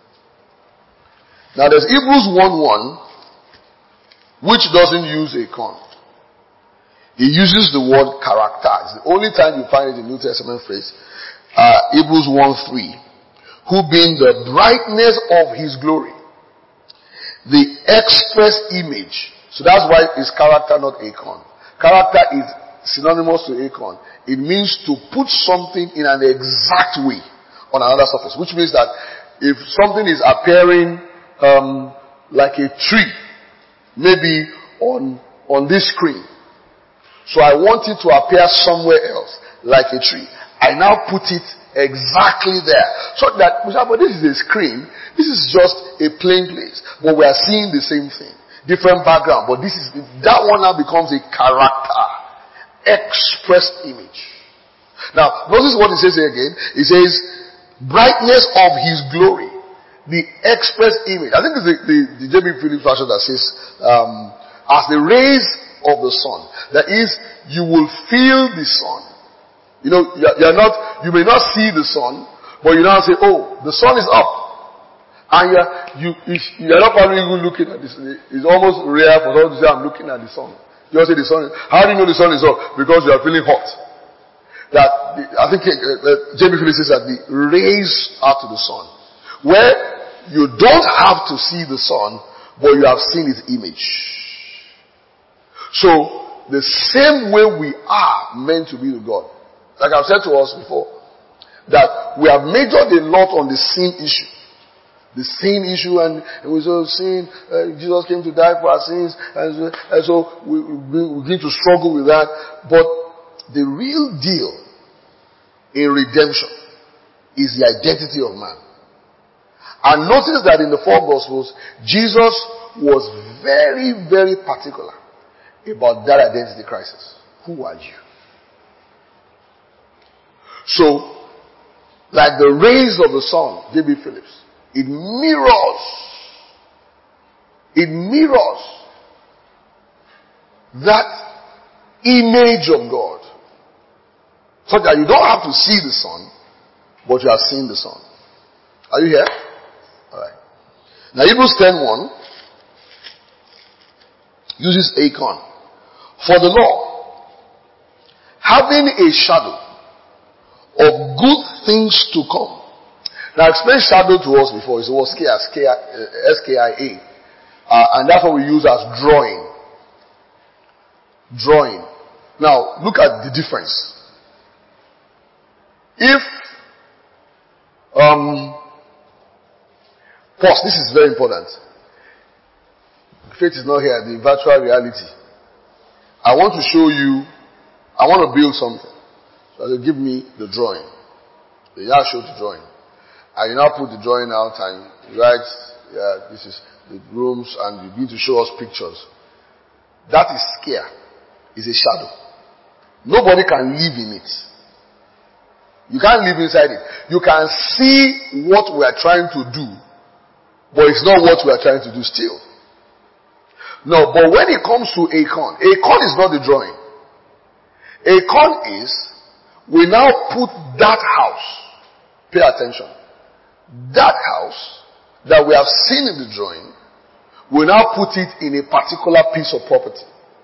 Now there's Hebrews one one, which doesn't use acorn. He uses the word character. It's the only time you find it in the New Testament phrase. Uh, Hebrews one three. who being the brightness of his glory, the express image. So that's why it's character, not icon. Character is synonymous to icon. It means to put something in an exact way on another surface, which means that if something is appearing um, like a tree, maybe on on this screen, so I want it to appear somewhere else like a tree, I now put it exactly there, so that, but this is a screen, this is just a plain place, but we are seeing the same thing, different background, but this is, that one now becomes a character, express image. Now, notice what it says here again. It says, brightness of his glory, the express image. I think it's the, the, the J B Phillips version that says, um, as the rays of the sun. That is, you will feel the sun. You know, you're, you're not, you may not see the sun, but you now say, oh, the sun is up. And you're, you, you're not probably even looking at this. It's almost rare for someone to say, I'm looking at the sun. You just say the sun is, how do you know the sun is up? Because you are feeling hot. That, I think, uh, J B Phillips says that the rays are to the sun. Where you don't have to see the sun, but you have seen its image. So, the same way we are meant to be to God. Like I've said to us before, that we have majored a lot on the sin issue. The sin issue, and, and we saw sin, uh, Jesus came to die for our sins, and so, and so we, we, we begin to struggle with that. But the real deal in redemption is the identity of man. And notice that in the four Gospels, Jesus was very, very particular about that identity crisis. Who are you? So, like the rays of the sun, J B Phillips, it mirrors, it mirrors that image of God. So that you don't have to see the sun, but you have seen the sun. Are you here? Alright. Now Hebrews ten one uses Acon. For the law, having a shadow of good things to come. Now I explained shadow to us before. It was S K I A. Uh, and that's what we use as drawing. Drawing. Now look at the difference. If, um, pause, this is very important. Faith is not here, the virtual reality. I want to show you, I want to build something. So they give me the drawing. They now show the drawing. And you now put the drawing out and you write, yeah, this is the rooms, and you begin to show us pictures. That is scare. It's a shadow. Nobody can live in it. You can't live inside it. You can see what we are trying to do, but it's not what we are trying to do still. No, but when it comes to Acon, Acon is not the drawing. Acon is, we now put that house, pay attention, that house that we have seen in the drawing, we now put it in a particular piece of property.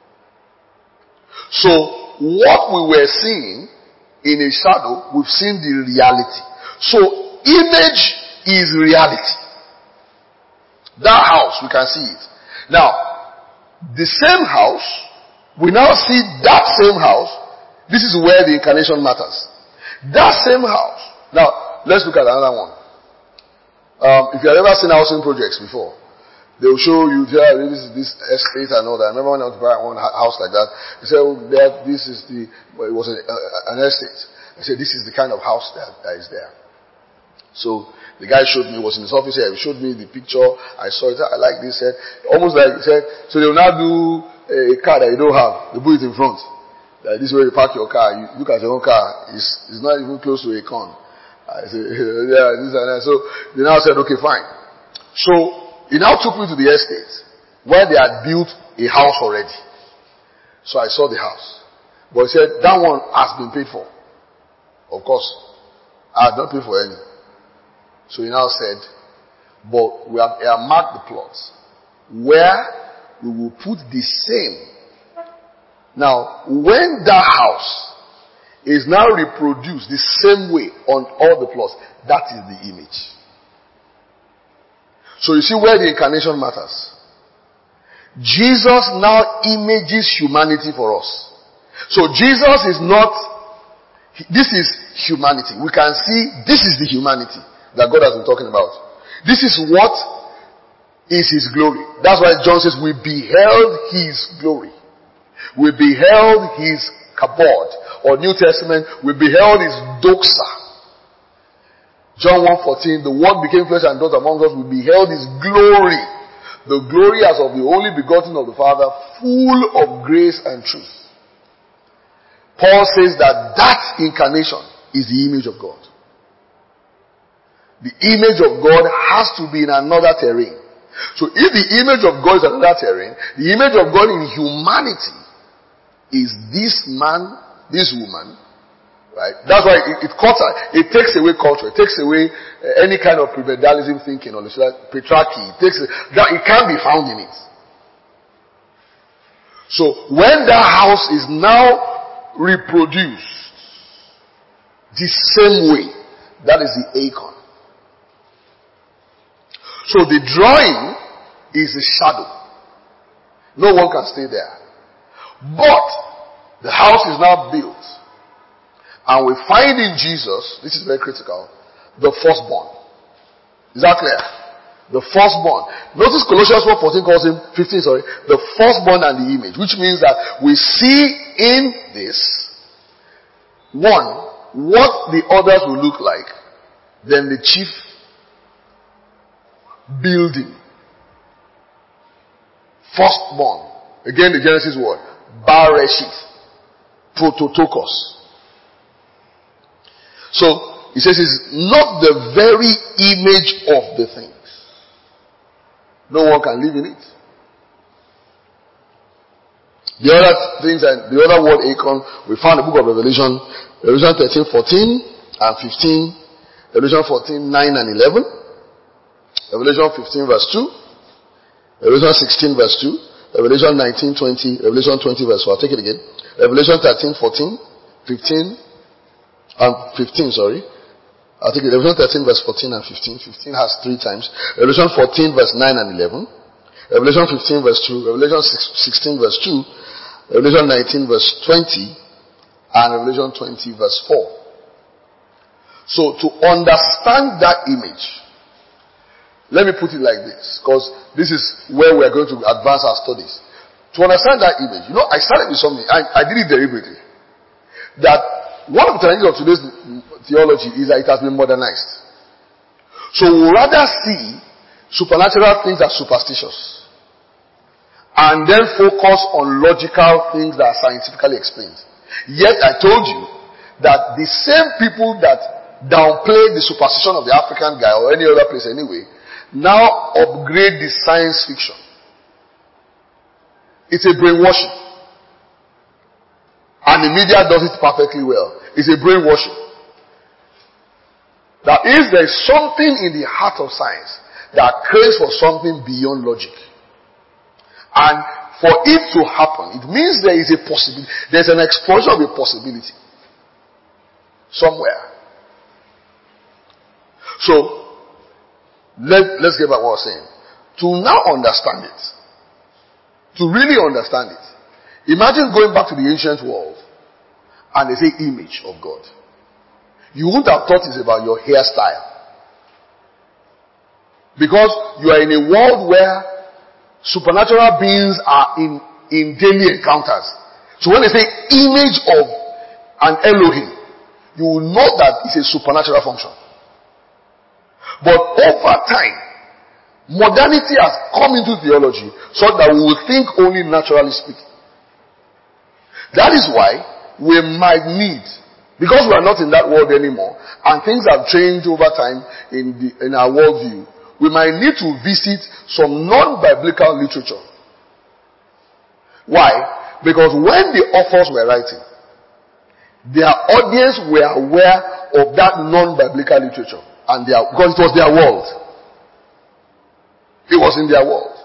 So, what we were seeing in a shadow, we've seen the reality. So, image is reality. That house, we can see it. Now, the same house, we now see that same house. This is where the incarnation matters. That same house. Now, let's look at another one. Um, if you have ever seen housing projects before, they will show you, yeah, this is this estate and all that. I remember when I was buying one house like that, they said, oh, that this is the, well, it was a, uh, an estate. They said, this is the kind of house that, that is there. So, the guy showed me, was in his office here, he showed me the picture, I saw it, I like this, said, almost like, he said, so they will now do a car that you don't have, they put it in front. Like this way you park your car, you look at your own car, it's, it's not even close to a con. I said, yeah, this and that. So, they now said, okay, fine. So, he now took me to the estate, where they had built a house already. So I saw the house. But he said, that one has been paid for. Of course, I had not paid for any. So he now said, but we have earmarked the plots where we will put the same. Now, when that house is now reproduced the same way on all the plots. That is the image. So you see where the incarnation matters. Jesus now images humanity for us. So Jesus is not, this is humanity. We can see this is the humanity that God has been talking about. This is what is his glory. That's why John says we beheld his glory. We beheld his kabod. Or New Testament, we beheld his doxa. John one fourteen, the word became flesh and dwelt among us. We beheld his glory. The glory as of the only begotten of the Father, full of grace and truth. Paul says that that incarnation is the image of God. The image of God has to be in another terrain. So if the image of God is another terrain, the image of God in humanity is this man, this woman, right? That's why it, it cuts, it takes away culture, it takes away uh, any kind of premillennialism thinking, or like patriarchy. It takes that, it can't be found in it. So when that house is now reproduced the same way, that is the icon. So the drawing is a shadow. No one can stay there. But the house is now built. And we find in Jesus, this is very critical, the firstborn. Is that clear? The firstborn. Notice Colossians one fourteen calls him, fifteen sorry, the firstborn and the image. Which means that we see in this, one, what the others will look like, then the chief building. Firstborn. Again the Genesis word. Bereshith. Prototokos. So, he says it's not the very image of the things. No one can live in it. The other things, and the other word icon, we found the book of Revelation, Revelation thirteen, fourteen and fifteen, Revelation fourteen, nine and eleven, Revelation fifteen verse two, Revelation sixteen verse two, Revelation nineteen, twenty, Revelation twenty verse four. I'll take it again. Revelation thirteen, fourteen, fifteen, and fifteen, sorry. I'll take it. Revelation thirteen verse fourteen and fifteen. fifteen has three times. Revelation fourteen verse nine and eleven. Revelation fifteen verse two. Revelation sixteen verse two. Revelation nineteen verse twenty. And Revelation twenty verse four. So to understand that image, let me put it like this, because this is where we are going to advance our studies. To understand that image, you know, I started with something, I, I did it deliberately. That one of the challenges of today's theology is that it has been modernized. So we rather see supernatural things as superstitious, and then focus on logical things that are scientifically explained. Yet I told you that the same people that downplay the superstition of the African guy or any other place anyway, now upgrade the science fiction. It's a brainwashing. And the media does it perfectly well. It's a brainwashing. That if there is something in the heart of science that craves for something beyond logic, and for it to happen, it means there is a possibility, there's an explosion of a possibility somewhere. So, let, let's get back to what I was saying. To now understand it, to really understand it, imagine going back to the ancient world and they say image of God. You wouldn't have thought it's about your hairstyle. Because you are in a world where supernatural beings are in, in daily encounters. So when they say image of an Elohim, you will know that it's a supernatural function. But over time, modernity has come into theology so that we will think only naturally speaking. That is why we might need, because we are not in that world anymore, and things have changed over time in, the, in our worldview, we might need to visit some non-biblical literature. Why? Because when the authors were writing, their audience were aware of that non-biblical literature, and their, because it was their world. It was in their world.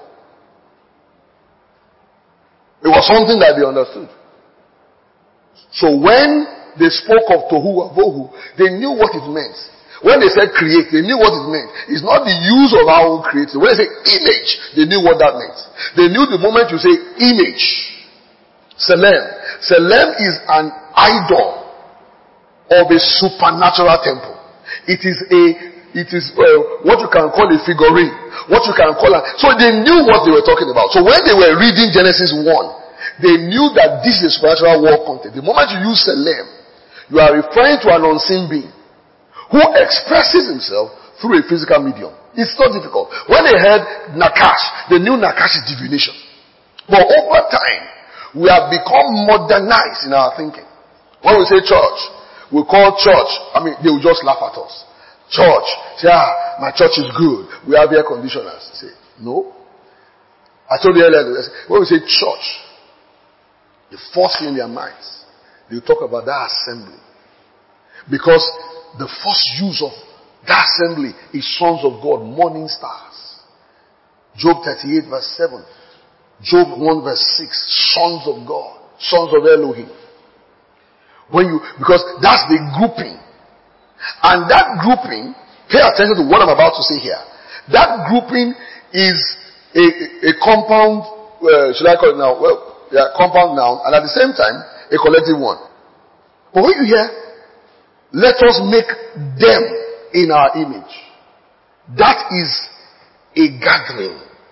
It was something that they understood. So when they spoke of tohu abohu, they knew what it meant. When they said create, they knew what it meant. It's not the use of our own creative. When they say image, they knew what that meant. They knew the moment you say image. Selem. Selem is an idol of a supernatural temple. It is a, it is uh, what you can call a figurine. What you can call a, so they knew what they were talking about. So when they were reading Genesis one, they knew that this is a supernatural world content. The moment you use Selem, you are referring to an unseen being who expresses himself through a physical medium. It's not difficult. When they heard Nakash, they knew Nakash is divination. But over time, we have become modernized in our thinking. When we say church, we call church, I mean, they will just laugh at us. Church, say, ah, my church is good. We have air conditioners. Say, no. I told you earlier, when we say church, the first thing in their minds, they talk about that assembly. Because the first use of that assembly is sons of God, morning stars. Job thirty-eight verse seven. Job one verse six. Sons of God. Sons of Elohim. When you, because that's the grouping. And that grouping, pay attention to what I'm about to say here. That grouping is a, a compound, uh, should I call it now? Well, yeah, compound noun, and at the same time, a collective one. But when you hear, let us make them in our image. That is a gathering.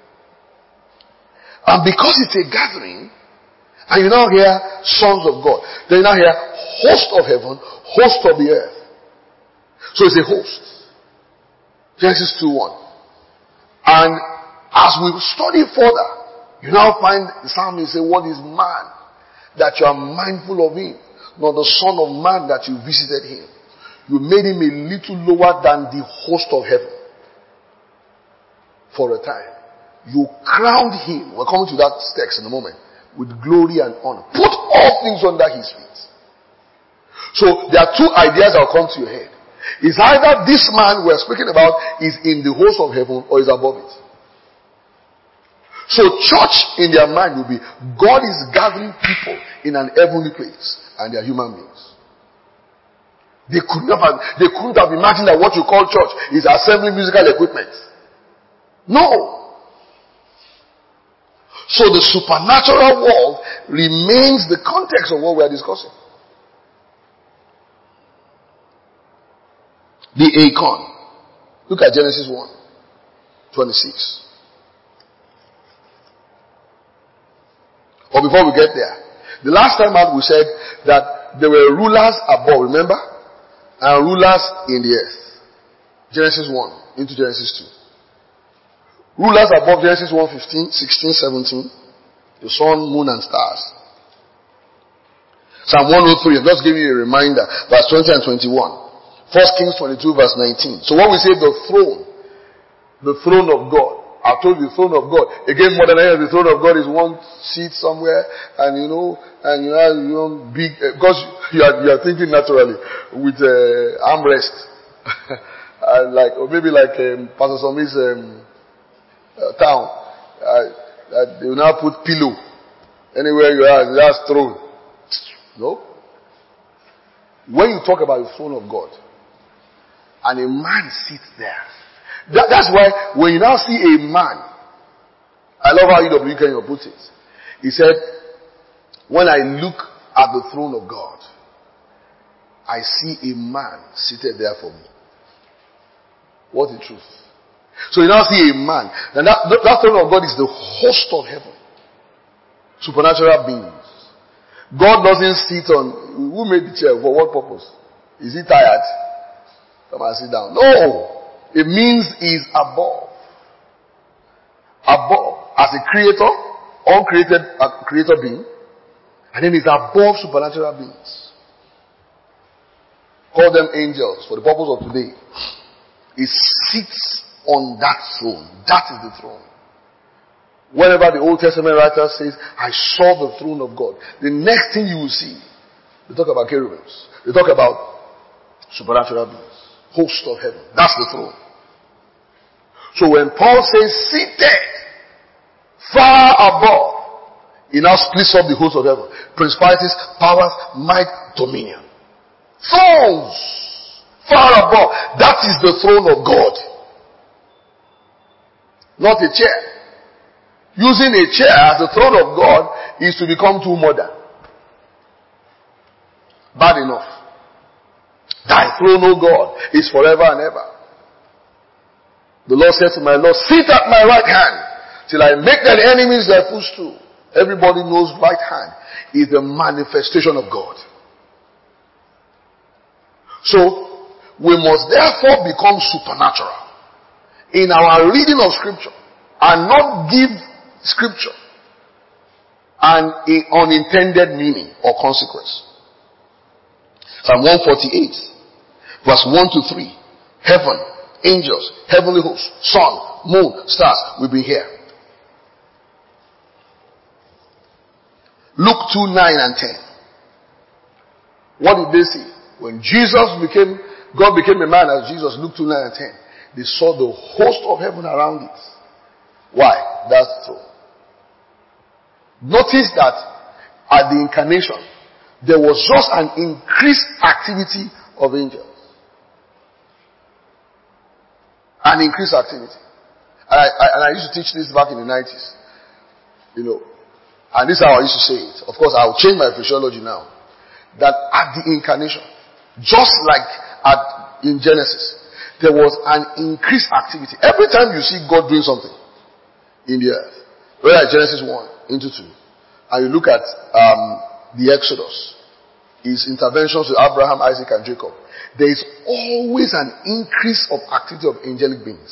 And because it's a gathering, and you now hear sons of God, then you now hear host of heaven, host of the earth. So it's a host. Genesis two one. And as we study further, you now find the psalmist say, what is man that you are mindful of him? Nor the son of man that you visited him. You made him a little lower than the host of heaven. For a time. You crowned him. We're coming to that text in a moment. With glory and honor. Put all things under his feet. So there are two ideas that will come to your head. It's either this man we're speaking about is in the host of heaven or is above it. So church in their mind will be, God is gathering people in an heavenly place. And they are human beings. They could never, they couldn't have imagined that what you call church is assembling musical equipment. No. So the supernatural world remains the context of what we are discussing. The Acon. Look at Genesis one, twenty-six. Or before we get there, the last time out we said that there were rulers above, remember? And rulers in the earth. Genesis one into Genesis two. Rulers above, Genesis one, fifteen, sixteen, seventeen. The sun, moon and stars. Psalm one oh three, I'm just giving you a reminder. Verse twenty and twenty-one. First Kings twenty-two verse nineteen. So when we say the throne, the throne of God, I told you the throne of God. Again, more than anything, the throne of God is one seat somewhere, and you know, and you know, you know big, uh, because you are, you are thinking naturally with uh, armrest. And like, or maybe like um, Pastor Somi's um, uh, town, uh, uh, they will now put pillow anywhere you are, that's throne. No? When you talk about the throne of God, and a man sits there, that, that's why when you now see a man, I love how E W Kenyon puts it. He said, when I look at the throne of God, I see a man seated there for me. What a truth. So you now see a man, and that, that throne of God is the host of heaven. Supernatural beings. God doesn't sit on, who made the chair? For what purpose? Is he tired? Come and sit down. No! It means he's above. Above. As a creator, uncreated uh, creator being. And then he's above supernatural beings. Call them angels for the purpose of today. He sits on that throne. That is the throne. Whenever the Old Testament writer says, I saw the throne of God, the next thing you will see, they talk about cherubims. They talk about supernatural beings. Host of heaven. That's the throne. So when Paul says seated far above, he now splits up the host of heaven. Principalities, powers, might, dominion. Thrones far above. That is the throne of God. Not a chair. Using a chair as the throne of God is to become too modern. Bad enough. Thy throne, O God, is forever and ever. The Lord said to my Lord, sit at my right hand till I make thine enemies thy footstool. Everybody knows right hand is the manifestation of God. So, we must therefore become supernatural in our reading of scripture and not give scripture an unintended meaning or consequence. Psalm one forty-eight, verse one to three. Heaven, angels, heavenly hosts, sun, moon, stars will be here. Luke two, nine and ten. What did they see? When Jesus became, God became a man as Jesus, Luke two, nine and ten. They saw the host of heaven around it. Why? That's so. Notice that at the incarnation, there was just an increased activity of angels. An increased activity. And I, I, and I used to teach this back in the nineties. You know, and this is how I used to say it. Of course, I'll change my physiology now. That at the incarnation, just like at, in Genesis, there was an increased activity. Every time you see God doing something in the earth, whether at Genesis one into two, and you look at um, the Exodus, his interventions with Abraham, Isaac, and Jacob, there is always an increase of activity of angelic beings.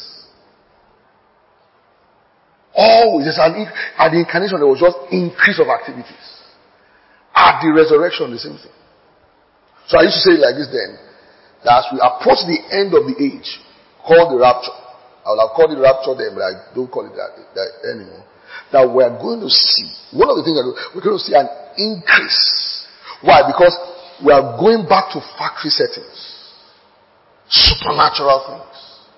Always. There's an, at the incarnation, there was just increase of activities. At the resurrection, the same thing. So I used to say it like this then, that as we approach the end of the age, called the rapture, I would have called it rapture then, but I don't call it that, that anymore, that we are going to see, one of the things that we're going to see an increase. Why? Because we are going back to factory settings. Supernatural things.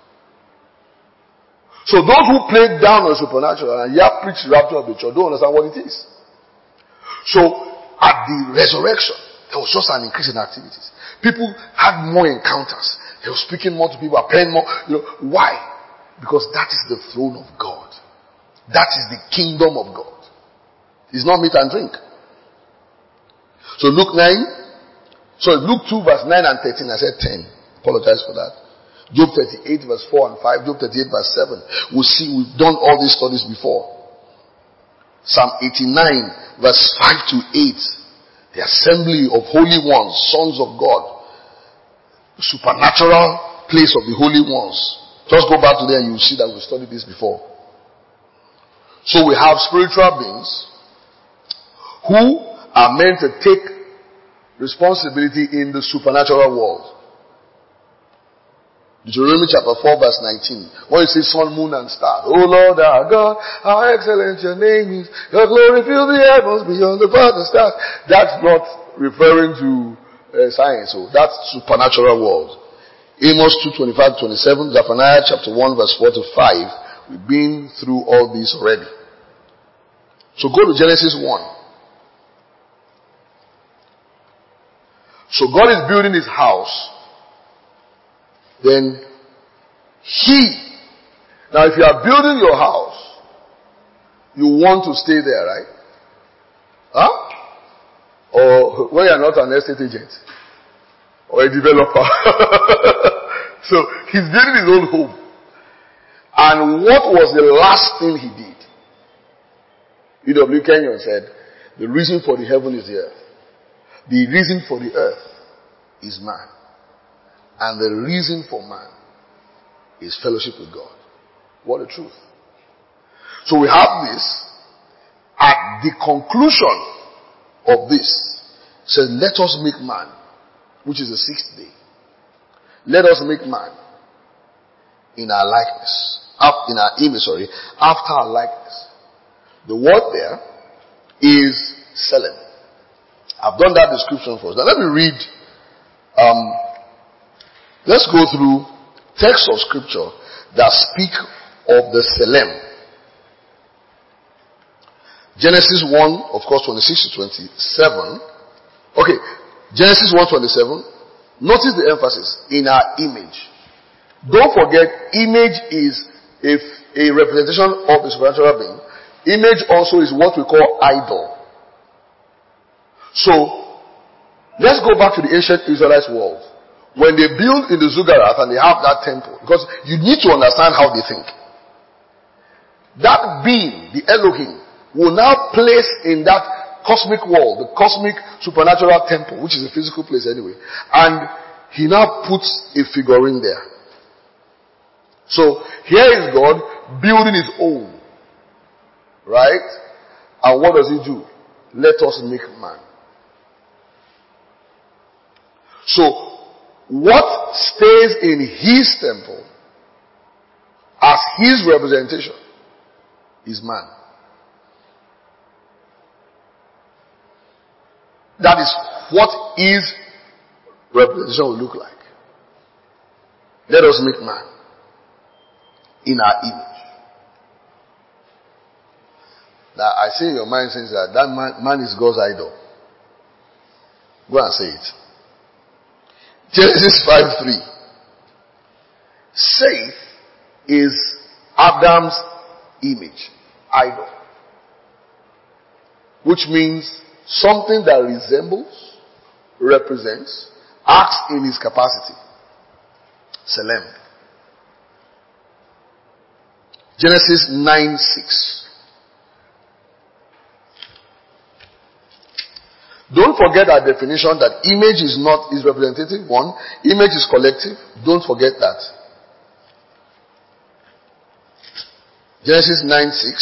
So those who played down on supernatural and yet preach the rapture of the church don't understand what it is. So at the resurrection, there was just an increase in activities. People had more encounters. They were speaking more to people, praying more. You know, why? Because that is the throne of God. That is the kingdom of God. It's not meat and drink. So Luke nine, so Luke two verse nine and thirteen, I said ten. Apologize for that. Job thirty-eight verse four and five, Job thirty-eight verse seven. We'll see, we've done all these studies before. Psalm eighty-nine verse five to eight. The assembly of holy ones, sons of God. Supernatural place of the holy ones. Just go back to there and you'll see that we studied this before. So we have spiritual beings who are meant to take responsibility in the supernatural world. Deuteronomy chapter four verse nineteen. When it says sun, moon and stars. Oh Lord our God, how excellent your name is. Your glory fills the heavens beyond the path of stars. That's not referring to uh, science. So that's supernatural world. Amos two twenty-five to twenty-seven. Zephaniah chapter one verse four to five. We've been through all this already. So go to Genesis one. So God is building his house. Then he, now if you are building your house, you want to stay there, right? Huh? Or when you are not an estate agent or a developer. So he's building his own home. And what was the last thing he did? E W Kenyon said, the reason for the heaven is the earth. The reason for the earth is man. And the reason for man is fellowship with God. What a truth. So we have this. At the conclusion of this, it says, let us make man, which is the sixth day. Let us make man in our likeness, up in our image, sorry, after our likeness. The word there is Selem. I've done that description for us. Now let me read, um, let's go through texts of scripture that speak of the Selem. Genesis one, of course, twenty-six to twenty-seven. Okay, Genesis one twenty-seven. Notice the emphasis. In our image. Don't forget, image is a, a representation of a supernatural being. Image also is what we call idol. So, let's go back to the ancient Israelites' world. When they build in the Zugarath and they have that temple, because you need to understand how they think. That being, the Elohim, will now place in that cosmic world, the cosmic supernatural temple, which is a physical place anyway, and he now puts a figurine there. So, here is God building his own. Right? And what does he do? Let us make man. So, what stays in his temple as his representation is man. That is what his representation will look like. Let us make man in our image. Now, I see in your mind says that that man, man is God's idol. Go and say it. Genesis five three. Seth is Adam's image, idol. Which means something that resembles, represents, acts in his capacity. Selem. Genesis nine six. Don't forget our definition that image is not, is representative. One, image is collective. Don't forget that. Genesis nine six.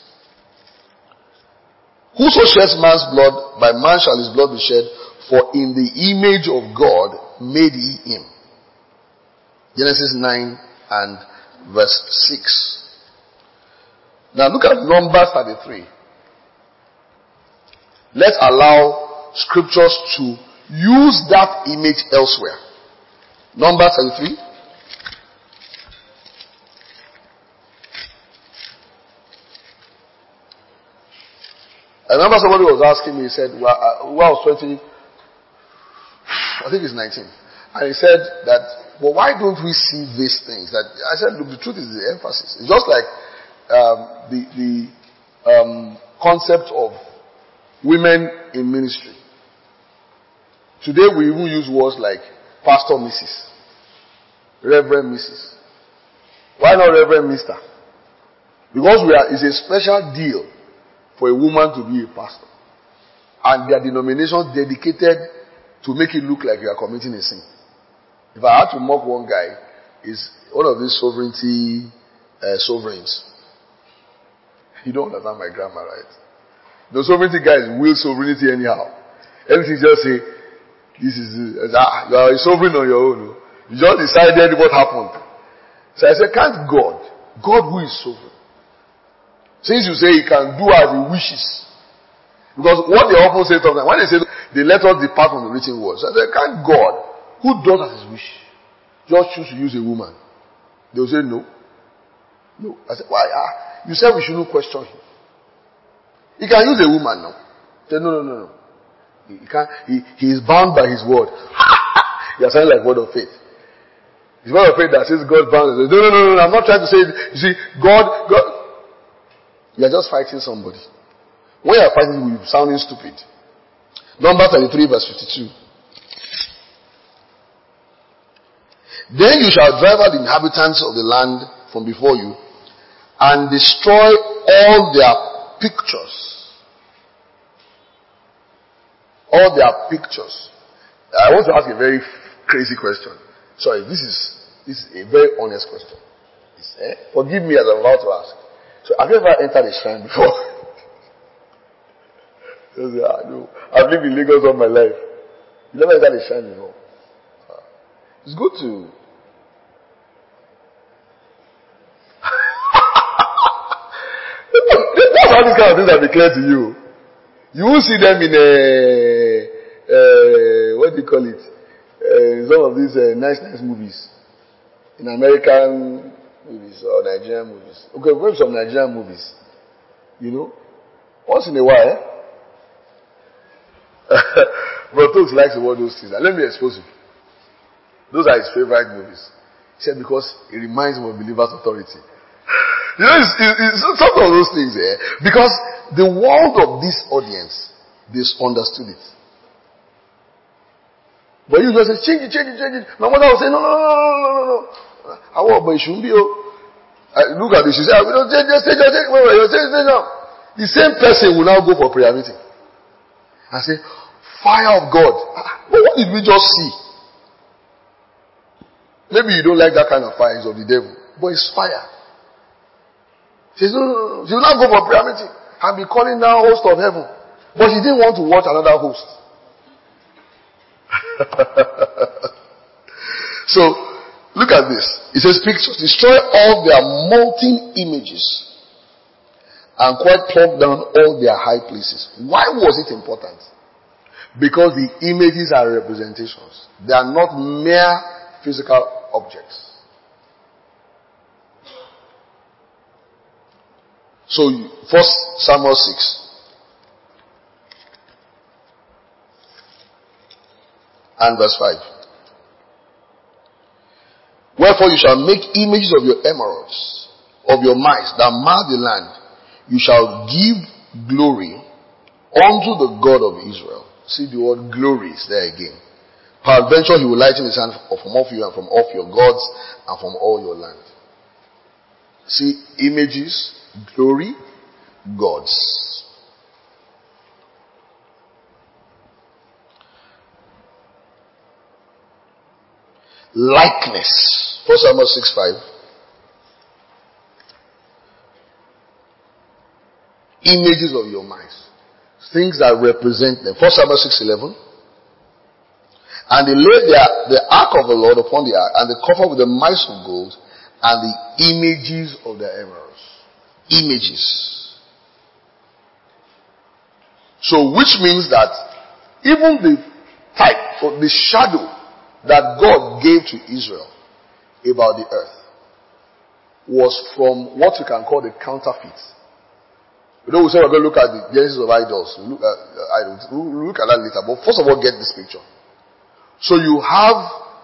Whoso sheds man's blood, by man shall his blood be shed, for in the image of God made he him. Genesis nine and verse six. Now look at Numbers thirty-three. Let's allow scriptures to use that image elsewhere. Numbers thirty-three. I remember somebody was asking me, he said, well, uh, when I was twenty, I think it's nineteen. And he said that, well, why don't we see these things? That I said, look, the truth is the emphasis. It's just like um, the, the um, concept of women in ministry. Today we even use words like Pastor Missus Reverend Missus Why not Reverend Mister Because we are, it's a special deal for a woman to be a pastor. And their denominations dedicated to make it look like you are committing a sin. If I had to mock one guy, is one of these sovereignty uh, sovereigns. You don't understand my grammar, right? The sovereignty guys will sovereignty anyhow. Everything just say, this is, uh, ah, you are a sovereign on your own. You just decided what happened. So I said, can't God, God who is sovereign, since you say he can do as he wishes. Because what they often say sometimes, when they say they let us depart from the written words, so I said, can't God, who does as his wish, just choose to use a woman? They will say no. No. I said, why? Ah, you said we shouldn't question him. He can use a woman now. I said, no, no, no, no. He, he can't, he, he is bound by his word. You are saying like word of faith. It's word of faith that says God bound. No, no, no, no, no, I'm not trying to say, you see, God, God, you are just fighting somebody. When you are fighting, you are sounding stupid. Numbers thirty-three verse fifty-two. Then you shall drive out the inhabitants of the land from before you, and destroy all their pictures. All their pictures. I want to ask a very crazy question. Sorry, this is this is a very honest question. Eh? Forgive me as I'm about to ask. So have you ever entered a shrine before? I know. I've lived in Lagos all my life. You never entered a shrine before. It's good to. That's how these kind of things are declared to you. You will see them in a, uh, what do you call it? Uh, some of these uh, nice, nice movies. In American movies or Nigerian movies. Okay, we've got some Nigerian movies. You know? Once in a while, eh? But folks likes to watch those things. Let me expose you. Those are his favorite movies. He said because it reminds him of believer's authority. You know, it's, it's, it's some of those things, eh? Because the world of this audience, they understood it. But you just say, change it, change it, change it. My mother will say, no, no, no, no, no, no, no. I want, but it shouldn't be. Oh. I look at this, she said, we don't change, just change, just change, wait, wait, just change, change now. The same person will now go for prayer meeting and say, fire of God. But what did we just see? Maybe you don't like that kind of fire, it's of the devil. But it's fire. She says, no, no, no. She will not go for prayer meeting and be calling down host of heaven. But she didn't want to watch another host. So, look at this. It says, pictures. Destroy all their molten images and quite plug down all their high places. Why was it important? Because the images are representations. They are not mere physical objects. So, First Samuel six and verse five. Wherefore you shall make images of your emeralds, of your mice that mar the land. You shall give glory unto the God of Israel. See the word glory is there again. Peradventure he will lighten his hand from off you and from off your gods and from all your land. See, images, glory, gods. Likeness. First Samuel six five. Images of your mice. Things that represent them. First Samuel six eleven. And they laid their, the ark of the Lord upon the ark, and they covered with the mice of gold, and the images of the emeralds. Images. So, which means that even the type or the shadow that God gave to Israel about the earth was from what you can call the counterfeit. You know, we say we're going to look at the genesis of idols. We'll look at uh, idols. We'll look at that later. But first of all, get this picture. So you have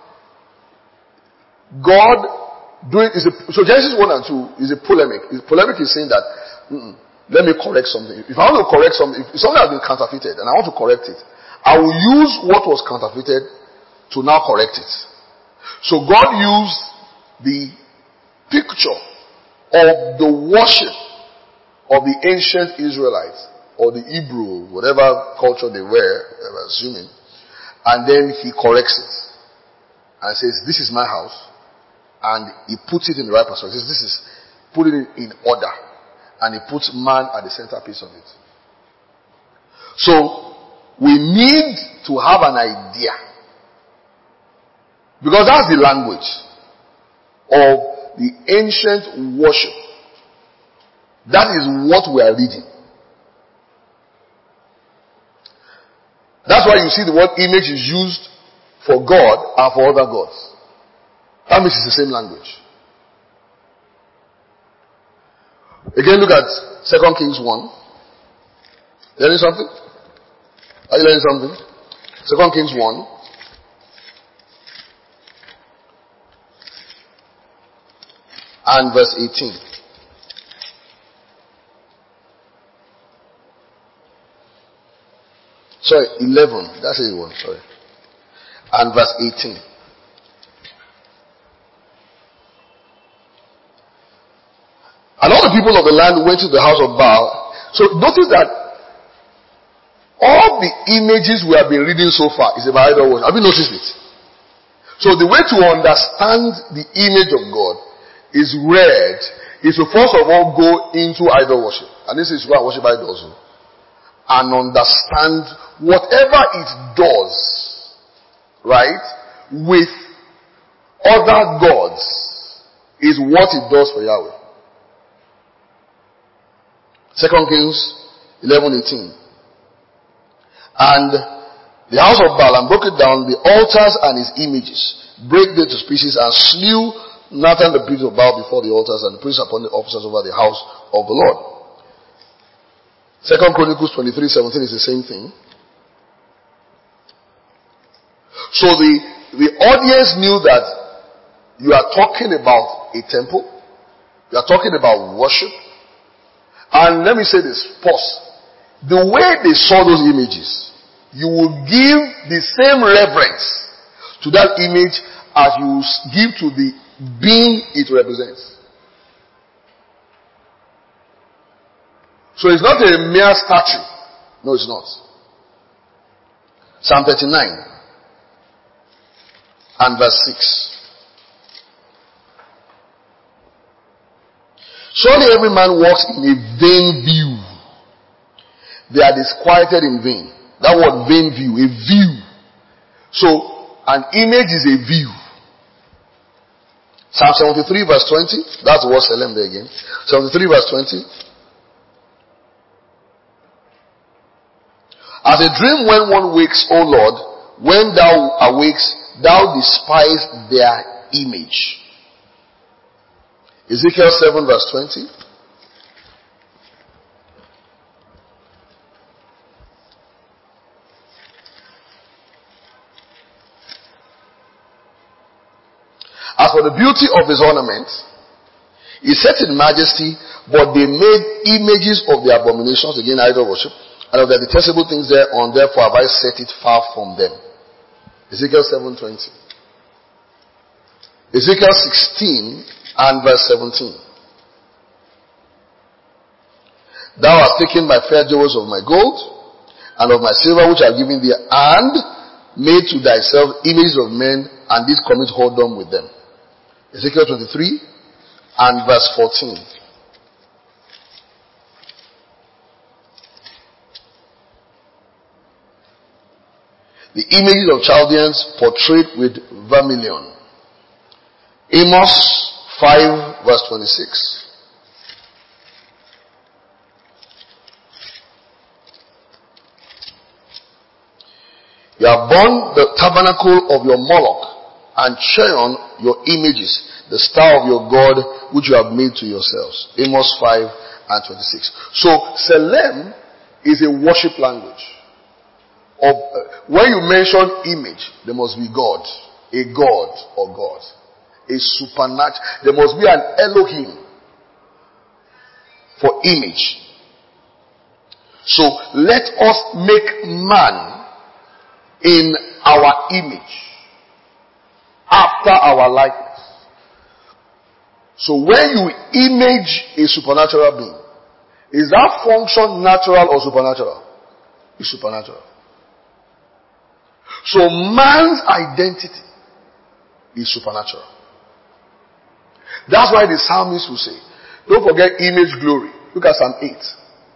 God doing, is a, so Genesis one and two is a polemic. Is polemic is saying that, let me correct something. If I want to correct something, if something has been counterfeited and I want to correct it, I will use what was counterfeited to now correct it. So God used the picture of the worship of the ancient Israelites or the Hebrew, whatever culture they were, I'm assuming, and then he corrects it and says, this is my house, and he puts it in the right perspective. This is putting it in order, and he puts man at the centerpiece of it. So we need to have an idea, because that's the language of the ancient worship. That is what we are reading. That's why you see the word image is used for God and for other gods. That means it's the same language. Again, look at Second Kings one. Learning something? Are you learning something? Second Kings one. And verse eighteen. Sorry, eleven. That's it one, sorry. And verse eighteen. And all the people of the land went to the house of Baal. So notice that all the images we have been reading so far is about idol worship. Have you noticed it? So the way to understand the image of God is read is to first of all go into idol worship. And this is why I worship idols. And understand whatever it does, right, with other gods is what it does for Yahweh. Second Kings eleven eighteen. And the house of Balaam broke it down, the altars and his images, break them to pieces, and slew Nathan the priest of Baal before the altars, and the priests appointed officers over the house of the Lord. Second Chronicles twenty-three seventeen is the same thing. So the the audience knew that you are talking about a temple. You are talking about worship. And let me say this, pause. The way they saw those images, you will give the same reverence to that image as you give to the being it represents. So it's not a mere statue. No, it's not. Psalm thirty-nine and verse six. Surely every man walks in a vain view. They are disquieted in vain. That word vain view, a view. So, an image is a view. Psalm seventy-three verse twenty. That's the word Selem there again. seventy-three verse twenty. As a dream when one wakes, O Lord, when thou awakes, thou despise their image. Ezekiel seven verse twenty. As for the beauty of his ornaments, he set in majesty, but they made images of the abominations, again idol worship, and of the detestable things thereon, therefore have I set it far from them. Ezekiel seven twenty. Ezekiel sixteen and verse seventeen. Thou hast taken my fair jewels of my gold, and of my silver which I have given thee, and made to thyself images of men, and did commit whoredom with them. Ezekiel twenty-three and verse fourteen. The images of Chaldeans portrayed with vermilion. Amos five verse twenty-six. You have borne the tabernacle of your Moloch, and Chiron your images, the star of your God which you have made to yourselves. Amos five and twenty-six. So Selem is a worship language. Of, uh, when you mention image, there must be God, a God or God, a supernatural. There must be an Elohim for image. So let us make man in our image, after our likeness. So when you image a supernatural being, is that function natural or supernatural? It's supernatural. So man's identity is supernatural. That's why the psalmist will say, don't forget image glory. Look at Psalm eight.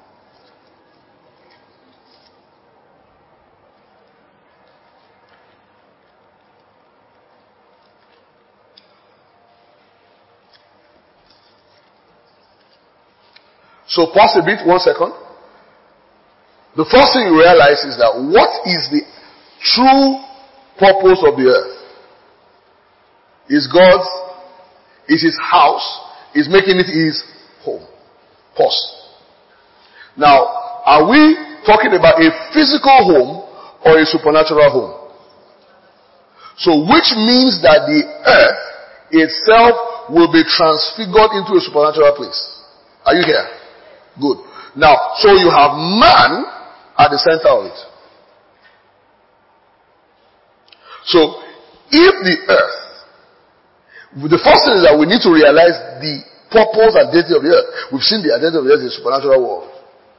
So pause a bit, one second. The first thing you realize is that what is the true purpose of the earth? Is God's, is his house, is making it his home. Pause. Now, are we talking about a physical home or a supernatural home? So which means that the earth itself will be transfigured into a supernatural place. Are you here? Good. Now, so you have man at the center of it. So, if the earth, the first thing is that we need to realize the purpose and identity of the earth. We've seen the identity of the earth in the supernatural world.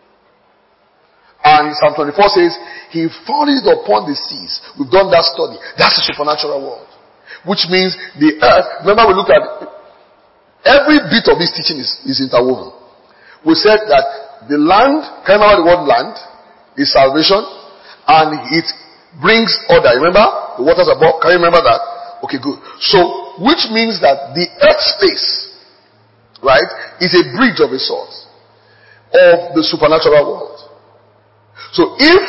And Psalm twenty-four says, he founded it upon the seas. We've done that study. That's the supernatural world. Which means the earth, remember we looked at, every bit of this teaching is, is interwoven. We said that the land, can you remember the word land? Is salvation. And it brings order. Remember? The waters above. Can you remember that? Okay, good. So, which means that the earth space, right, is a bridge of a sort of the supernatural world. So if,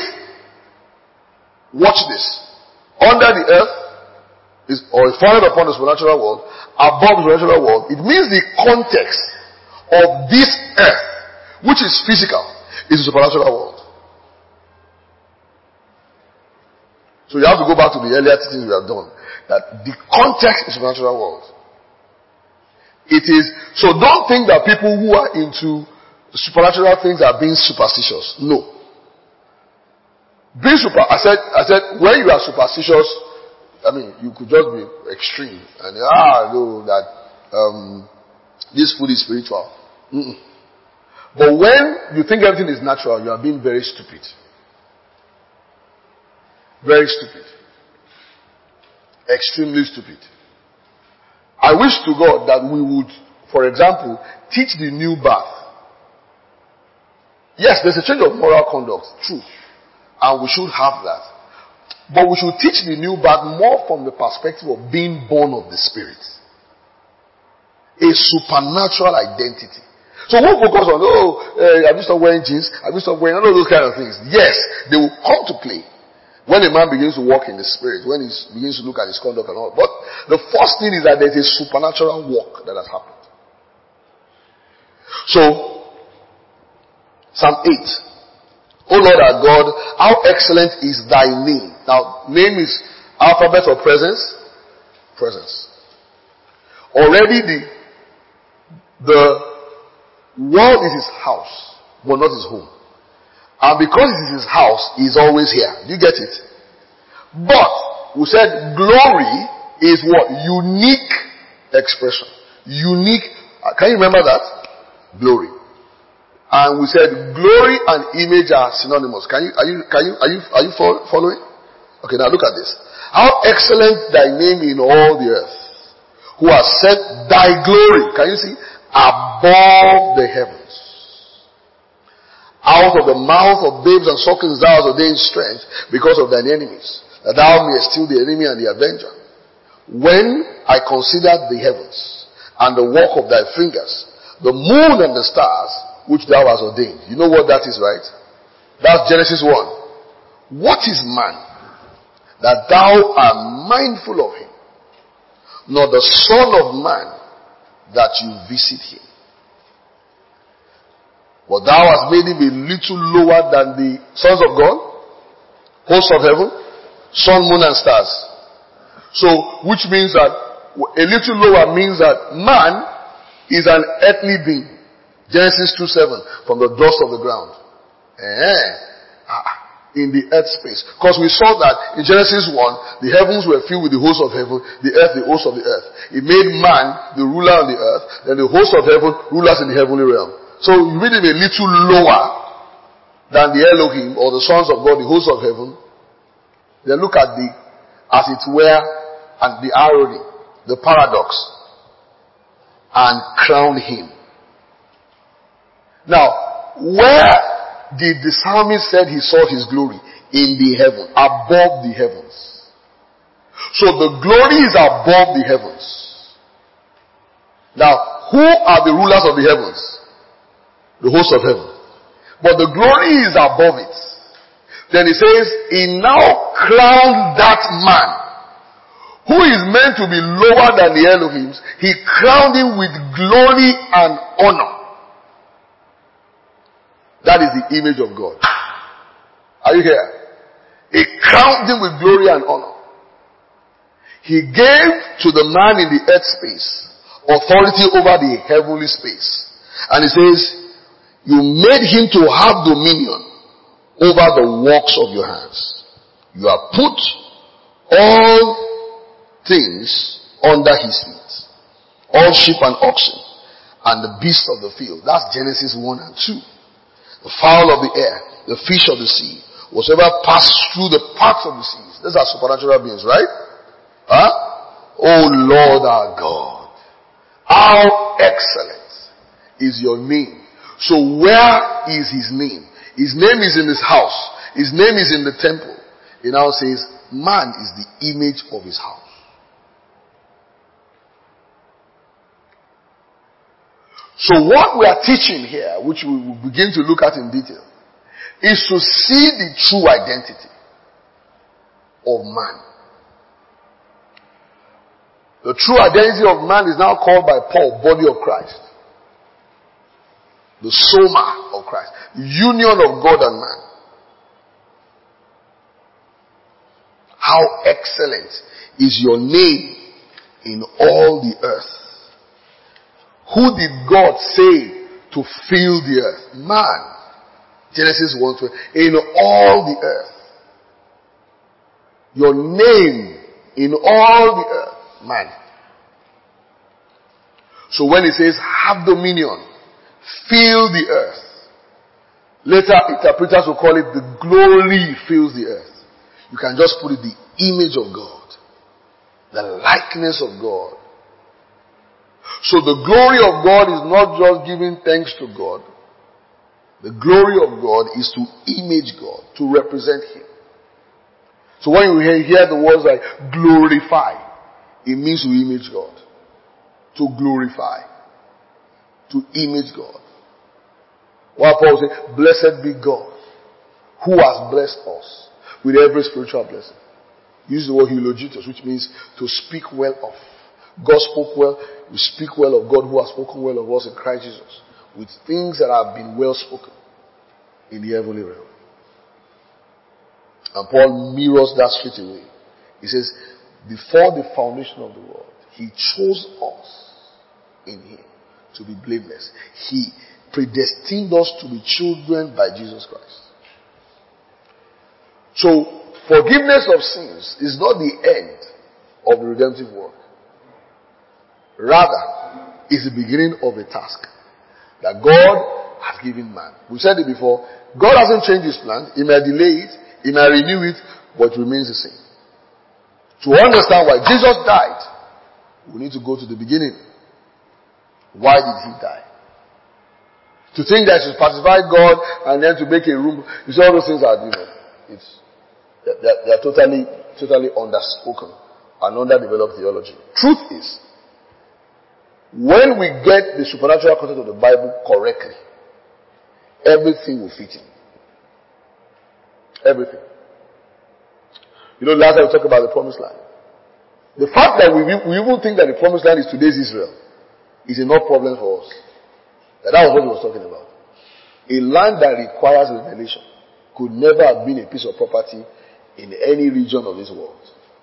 watch this, under the earth, is, or founded upon the supernatural world, above the supernatural world, it means the context of this earth, which is physical, is the supernatural world. So you have to go back to the earlier teachings we have done. That the context is supernatural world. It is, so don't think that people who are into supernatural things are being superstitious. No. Being super, I said, I said, when you are superstitious, I mean, you could just be extreme. And, ah, no, that, um, this food is spiritual. Mm-mm. But when you think everything is natural, you are being very stupid. Very stupid. Extremely stupid. I wish to God that we would, for example, teach the new birth. Yes, there's a change of moral conduct, true. And we should have that. But we should teach the new birth more from the perspective of being born of the Spirit. A supernatural identity. So we won't focus on, oh, uh, have you stopped wearing jeans? Have you stopped wearing all those kind of things? Yes, they will come to play. When a man begins to walk in the Spirit, when he begins to look at his conduct and all. But the first thing is that there's a supernatural walk that has happened. So, Psalm eight. O Lord our God, how excellent is thy name. Now, name is alphabet or presence? Presence. Already the, the world is his house, but not his home. And because it is his house, he is always here. Do you get it? But, we said glory is what? Unique expression. Unique. Uh, can you remember that? Glory. And we said glory and image are synonymous. Can you, are you, can you, are you, are you following? Okay, now look at this. How excellent thy name in all the earth, who has set thy glory, can you see, above the heavens. Out of the mouth of babes and sucklings thou hast ordained strength because of thine enemies, that thou mayest steal the enemy and the avenger. When I considered the heavens and the work of thy fingers, the moon and the stars which thou hast ordained. You know what that is, right? That's Genesis one. What is man that thou art mindful of him, nor the son of man that you visit him? But thou hast made him a little lower than the sons of God, hosts of heaven, sun, moon, and stars. So, which means that a little lower means that man is an earthly being. Genesis two seven, from the dust of the ground. Eh, in the earth space. Because we saw that in Genesis one, the heavens were filled with the hosts of heaven, the earth the hosts of the earth. It made man the ruler on the earth, then the hosts of heaven, rulers in the heavenly realm. So you made him a little lower than the Elohim or the sons of God, the hosts of heaven. Then look at the, as it were, and the irony, the paradox, and crown him. Now, where did the psalmist said he saw his glory? In the heaven, above the heavens. So the glory is above the heavens. Now, who are the rulers of the heavens? The host of heaven. But the glory is above it. Then he says, he now crowned that man who is meant to be lower than the Elohims. He crowned him with glory and honor. That is the image of God. Are you here? He crowned him with glory and honor. He gave to the man in the earth space authority over the heavenly space. And he says, you made him to have dominion over the works of your hands. You have put all things under his feet. All sheep and oxen and the beasts of the field. That's Genesis one and two. The fowl of the air, the fish of the sea, whatsoever passed through the paths of the seas. These are supernatural beings, right? Huh? Oh Lord our God, how excellent is your name. So where is his name? His name is in his house. His name is in the temple. He now says, man is the image of his house. So what we are teaching here, which we will begin to look at in detail, is to see the true identity of man. The true identity of man is now called by Paul, body of Christ. The soma of Christ. Union of God and man. how excellent is your name in all the earth. Who did God say to fill the earth? Man. Genesis one twelve. In all the earth. Your name in all the earth. Man. So when it says have dominion, fill the earth. Later interpreters will call it the glory fills the earth. You can just put it the image of God. The likeness of God. So the glory of God is not just giving thanks to God. The glory of God is to image God, to represent Him. So when you hear, hear the words like glorify, it means to image God. To glorify. To image God. While Paul said, blessed be God, who has blessed us with every spiritual blessing. Use the word eulogitos, which means to speak well of. God spoke well. We speak well of God who has spoken well of us in Christ Jesus. With things that have been well spoken in the heavenly realm. And Paul mirrors that straight away. He says, before the foundation of the world, He chose us in Him to be blameless. He predestined us to be children by Jesus Christ. So, forgiveness of sins is not the end of the redemptive work. Rather, it's the beginning of a task that God has given man. We said it before. God hasn't changed His plan. He may delay it. He may renew it. But it remains the same. To understand why Jesus died, we need to go to the beginning. Why did He die? To think that you pacify God and then to make a room. You see, all those things are, you know, it's, they're, they're totally, totally underspoken and underdeveloped theology. Truth is, when we get the supernatural content of the Bible correctly, everything will fit in. Everything. You know, last time we talked about the promised land. The fact that we, we even think that the promised land is today's Israel is enough problem for us. That, that was what he was talking about. A land that requires revelation could never have been a piece of property in any region of this world.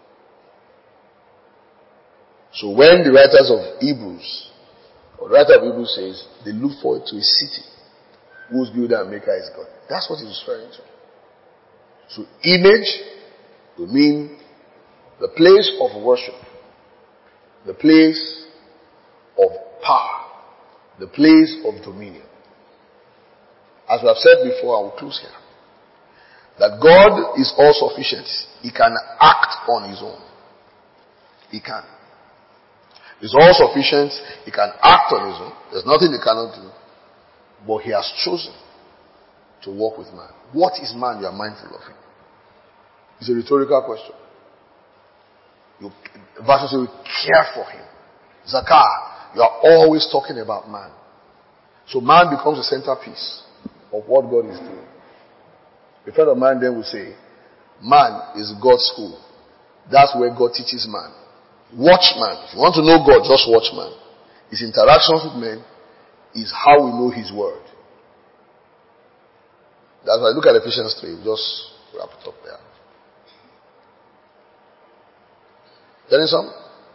So when the writers of Hebrews, or the writer of Hebrews says, they look forward to a city whose builder and maker is God. That's what he's referring to. So image will mean the place of worship, the place of power, the place of dominion. As we have said before, I will close here. That God is all sufficient. He can act on His own. He can. He's all sufficient. He can act on His own. There's nothing He cannot do. But He has chosen to walk with man. What is man you are mindful of Him? It's a rhetorical question. You, verses say, we care for him. Zakah, you are always talking about man. So man becomes the centerpiece of what God is doing. A friend of mine then will say, man is God's school. That's where God teaches man. Watch man. If you want to know God, just watch man. His interactions with men is how we know His word. That's why I look at Ephesians three. We'll just wrap it up there. Getting some?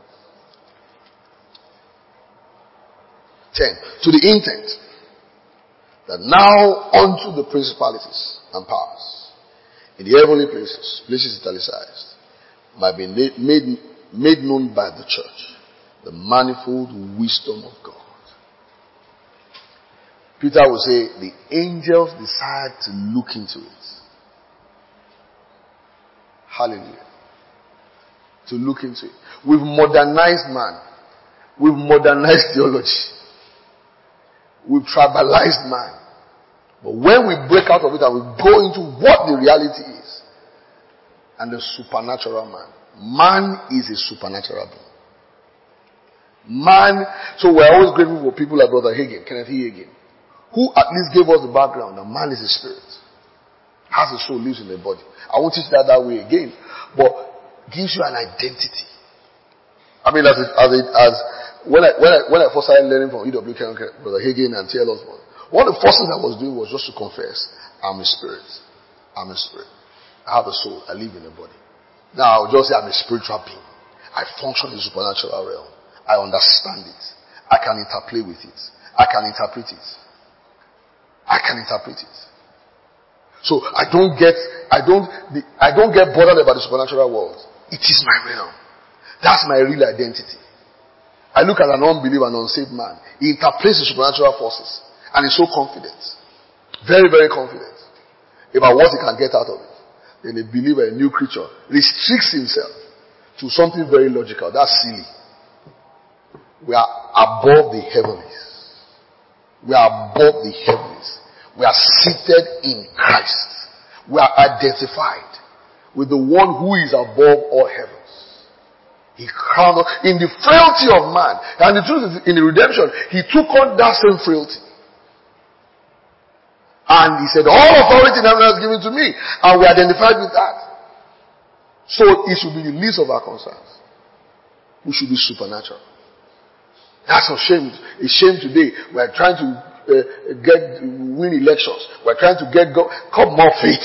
ten. To the intent that now unto the principalities and powers in the heavenly places, places italicized, might be made, made known by the church the manifold wisdom of God. Peter will say, the angels decide to look into it. Hallelujah. To look into it. We've modernized man. We've modernized theology. We've tribalized man. But when we break out of it and we go into what the reality is, and the supernatural man. Man is a supernatural being. Man, so we're always grateful for people like Brother Hagin, Kenneth E. Hagin, who at least gave us the background that man is a spirit. Has a soul, lives in the body. I won't teach that that way again. But gives you an identity. I mean, as it, as it, as when I when I when I first started learning from E W Kenyon, Brother Hagin and T L Osborne, one of the first things I was doing was just to confess, I'm a spirit. I'm a spirit. I have a soul. I live in a body. Now I'll just say I'm a spiritual being. I function in the supernatural realm. I understand it. I can interplay with it. I can interpret it. I can interpret it. So I don't get, I don't, I don't get bothered about the supernatural world. It is my realm. That's my real identity. I look at an unbeliever, an unsaved man. He interplays the supernatural forces. And he's so confident. Very, very confident. About what he can get out of it. Then a believer, a new creature, restricts himself to something very logical. That's silly. We are above the heavens. We are above the heavens. We are seated in Christ. We are identified with the one who is above all heavens. He crowned us in the frailty of man. And the truth is, in the redemption, he took on that same frailty. And he said, all authority in heaven is given to me. And we identified with that. So it should be the least of our concerns. We should be supernatural. That's a shame. A shame today. We are trying to uh, get win elections. We are trying to get go, come more faith.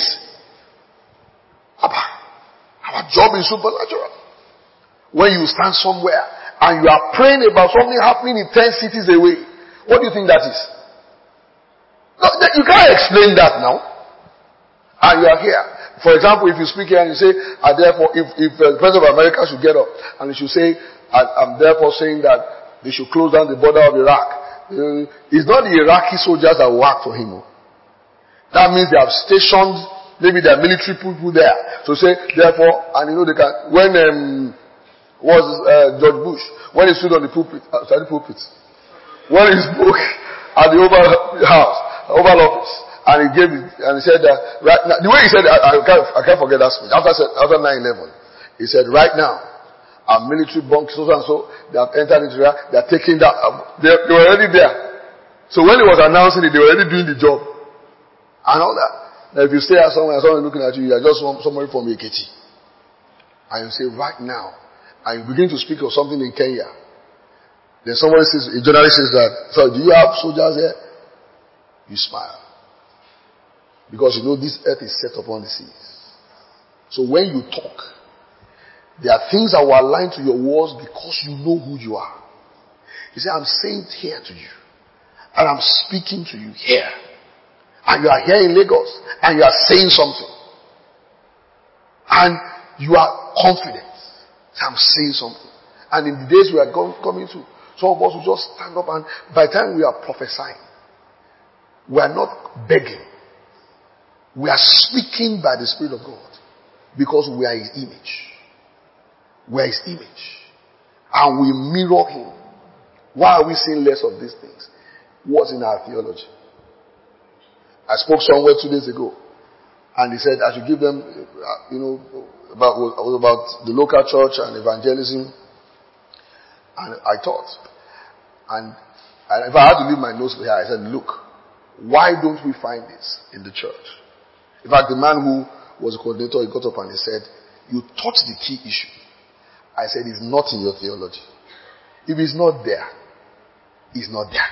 Our job is supernatural. When you stand somewhere and you are praying about something happening in ten cities away, what do you think that is? No, you can't explain that now. And you are here. For example, if you speak here and you say, I therefore, if, if uh, the President of America should get up and he should say, I, I'm therefore saying that they should close down the border of Iraq. Uh, it's not the Iraqi soldiers that work for him. That means they have stationed, maybe there are military people there. So say, therefore, and you know they can, when um, was uh, George Bush, when he stood on the pulpit, uh, sorry, the pulpit, when he spoke at the Oval House, Oval Office, and he gave it, and he said that, right now, the way he said it, I, I, can't, I can't forget that speech, after, after nine eleven, he said, right now, our military bunks, so and so, they have entered into Iraq, they are taking that, uh, they, they were already there. So when he was announcing it, they were already doing the job. And all that. Now if you stay at somewhere and someone looking at you, you are just somebody from A K T. And you say, right now, and you begin to speak of something in Kenya. Then somebody says, a journalist says that, so do you have soldiers here? You smile. Because you know this earth is set upon the seas. So when you talk, there are things that will align to your words because you know who you are. You say, I'm saying it here to you. And I'm speaking to you here. And you are here in Lagos. And you are saying something. And you are confident. I'm saying something. And in the days we are going, coming to, some of us will just stand up and by the time we are prophesying, we are not begging. We are speaking by the Spirit of God. Because we are His image. We are His image. And we mirror Him. Why are we saying less of these things? What's in our theology? I spoke somewhere two days ago. And he said I should give them, uh, you know, about, about the local church and evangelism. And I thought. And, and if I had to leave my notes here, I said, look, why don't we find this in the church? In fact, the man who was a coordinator, he got up and he said, you touched the key issue. I said, it's not in your theology. If it's not there, it's not there.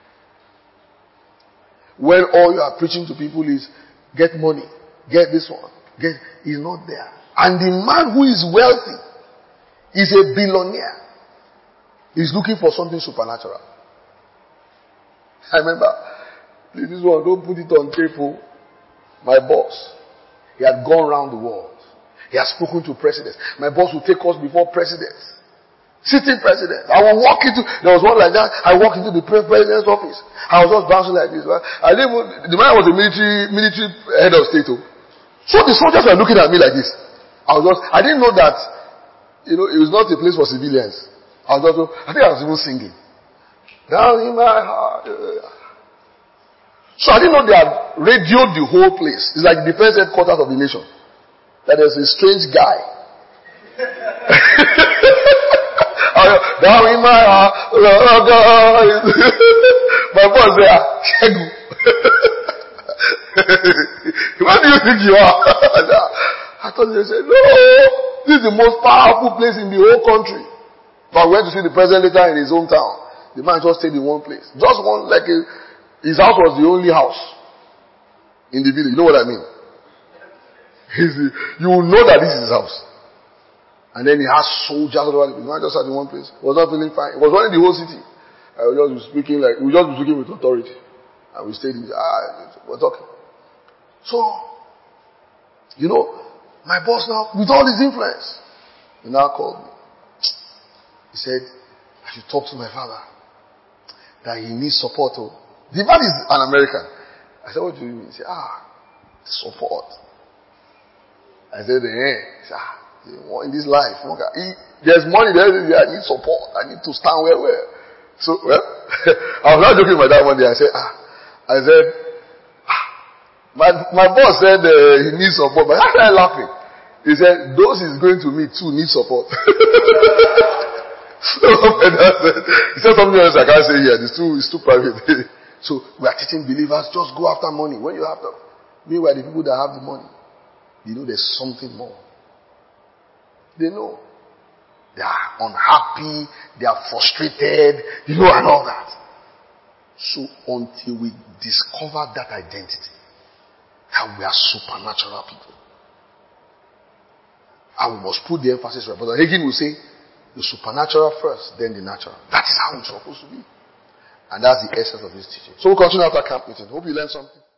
When all you are preaching to people is, get money, get this one, get, it's not there. And the man who is wealthy is a billionaire. He's looking for something supernatural. I remember, this one, don't put it on tape. My boss, he had gone around the world. He has spoken to presidents. My boss will take us before presidents. Sitting president. I will walk into, there was one like that. I walked into the president's office. I was just bouncing like this. Right? I didn't even, the man was a military, military head of state. Oh. So the soldiers were looking at me like this. I was just, I didn't know that, you know, it was not a place for civilians. I was just, I think I was even singing. Down in my heart. So I didn't know they had radioed the whole place. It's like the defense headquarters of the nation. That there's a strange guy. Down in my heart, oh God. My boss there, Shegu. Where do you think you are? I thought they said, no, this is the most powerful place in the whole country. But I went to see the president later in his hometown. The man just stayed in one place. Just one, like a, his house was the only house in the village. You know what I mean? You will know that this is his house. And then he has soldiers all over the place. Not just at the one place. He was not feeling fine. He was running the whole city. I would just be speaking like, we would just be speaking with authority. And we stayed in the, ah, we're talking. So, you know, my boss now, with all his influence, he now called me. He said, I should talk to my father. That he needs support. Oh. The man is an American. I said, what do you mean? He said, ah, support. I said, eh. He said, ah, in this life, he, there's money there. I need support. I need to stand where, where. So, well, I was not joking with my dad one day. I said, ah, I said, ah, my, my boss said uh, he needs support. But I started laughing. He said, those he's going to meet too need support. So, he said something else I can't say here. It's too, it's too private. So, we are teaching believers, just go after money when you have them. Meanwhile, the people that have the money, they know there's something more. They know. They are unhappy, they are frustrated, you know, and all that. So, until we discover that identity, that we are supernatural people, and we must put the emphasis right. But Hagin will say, the supernatural first, then the natural. That is how it's supposed to be. And that's the essence of his teaching. So we'll continue after camp meeting. Hope you learned something.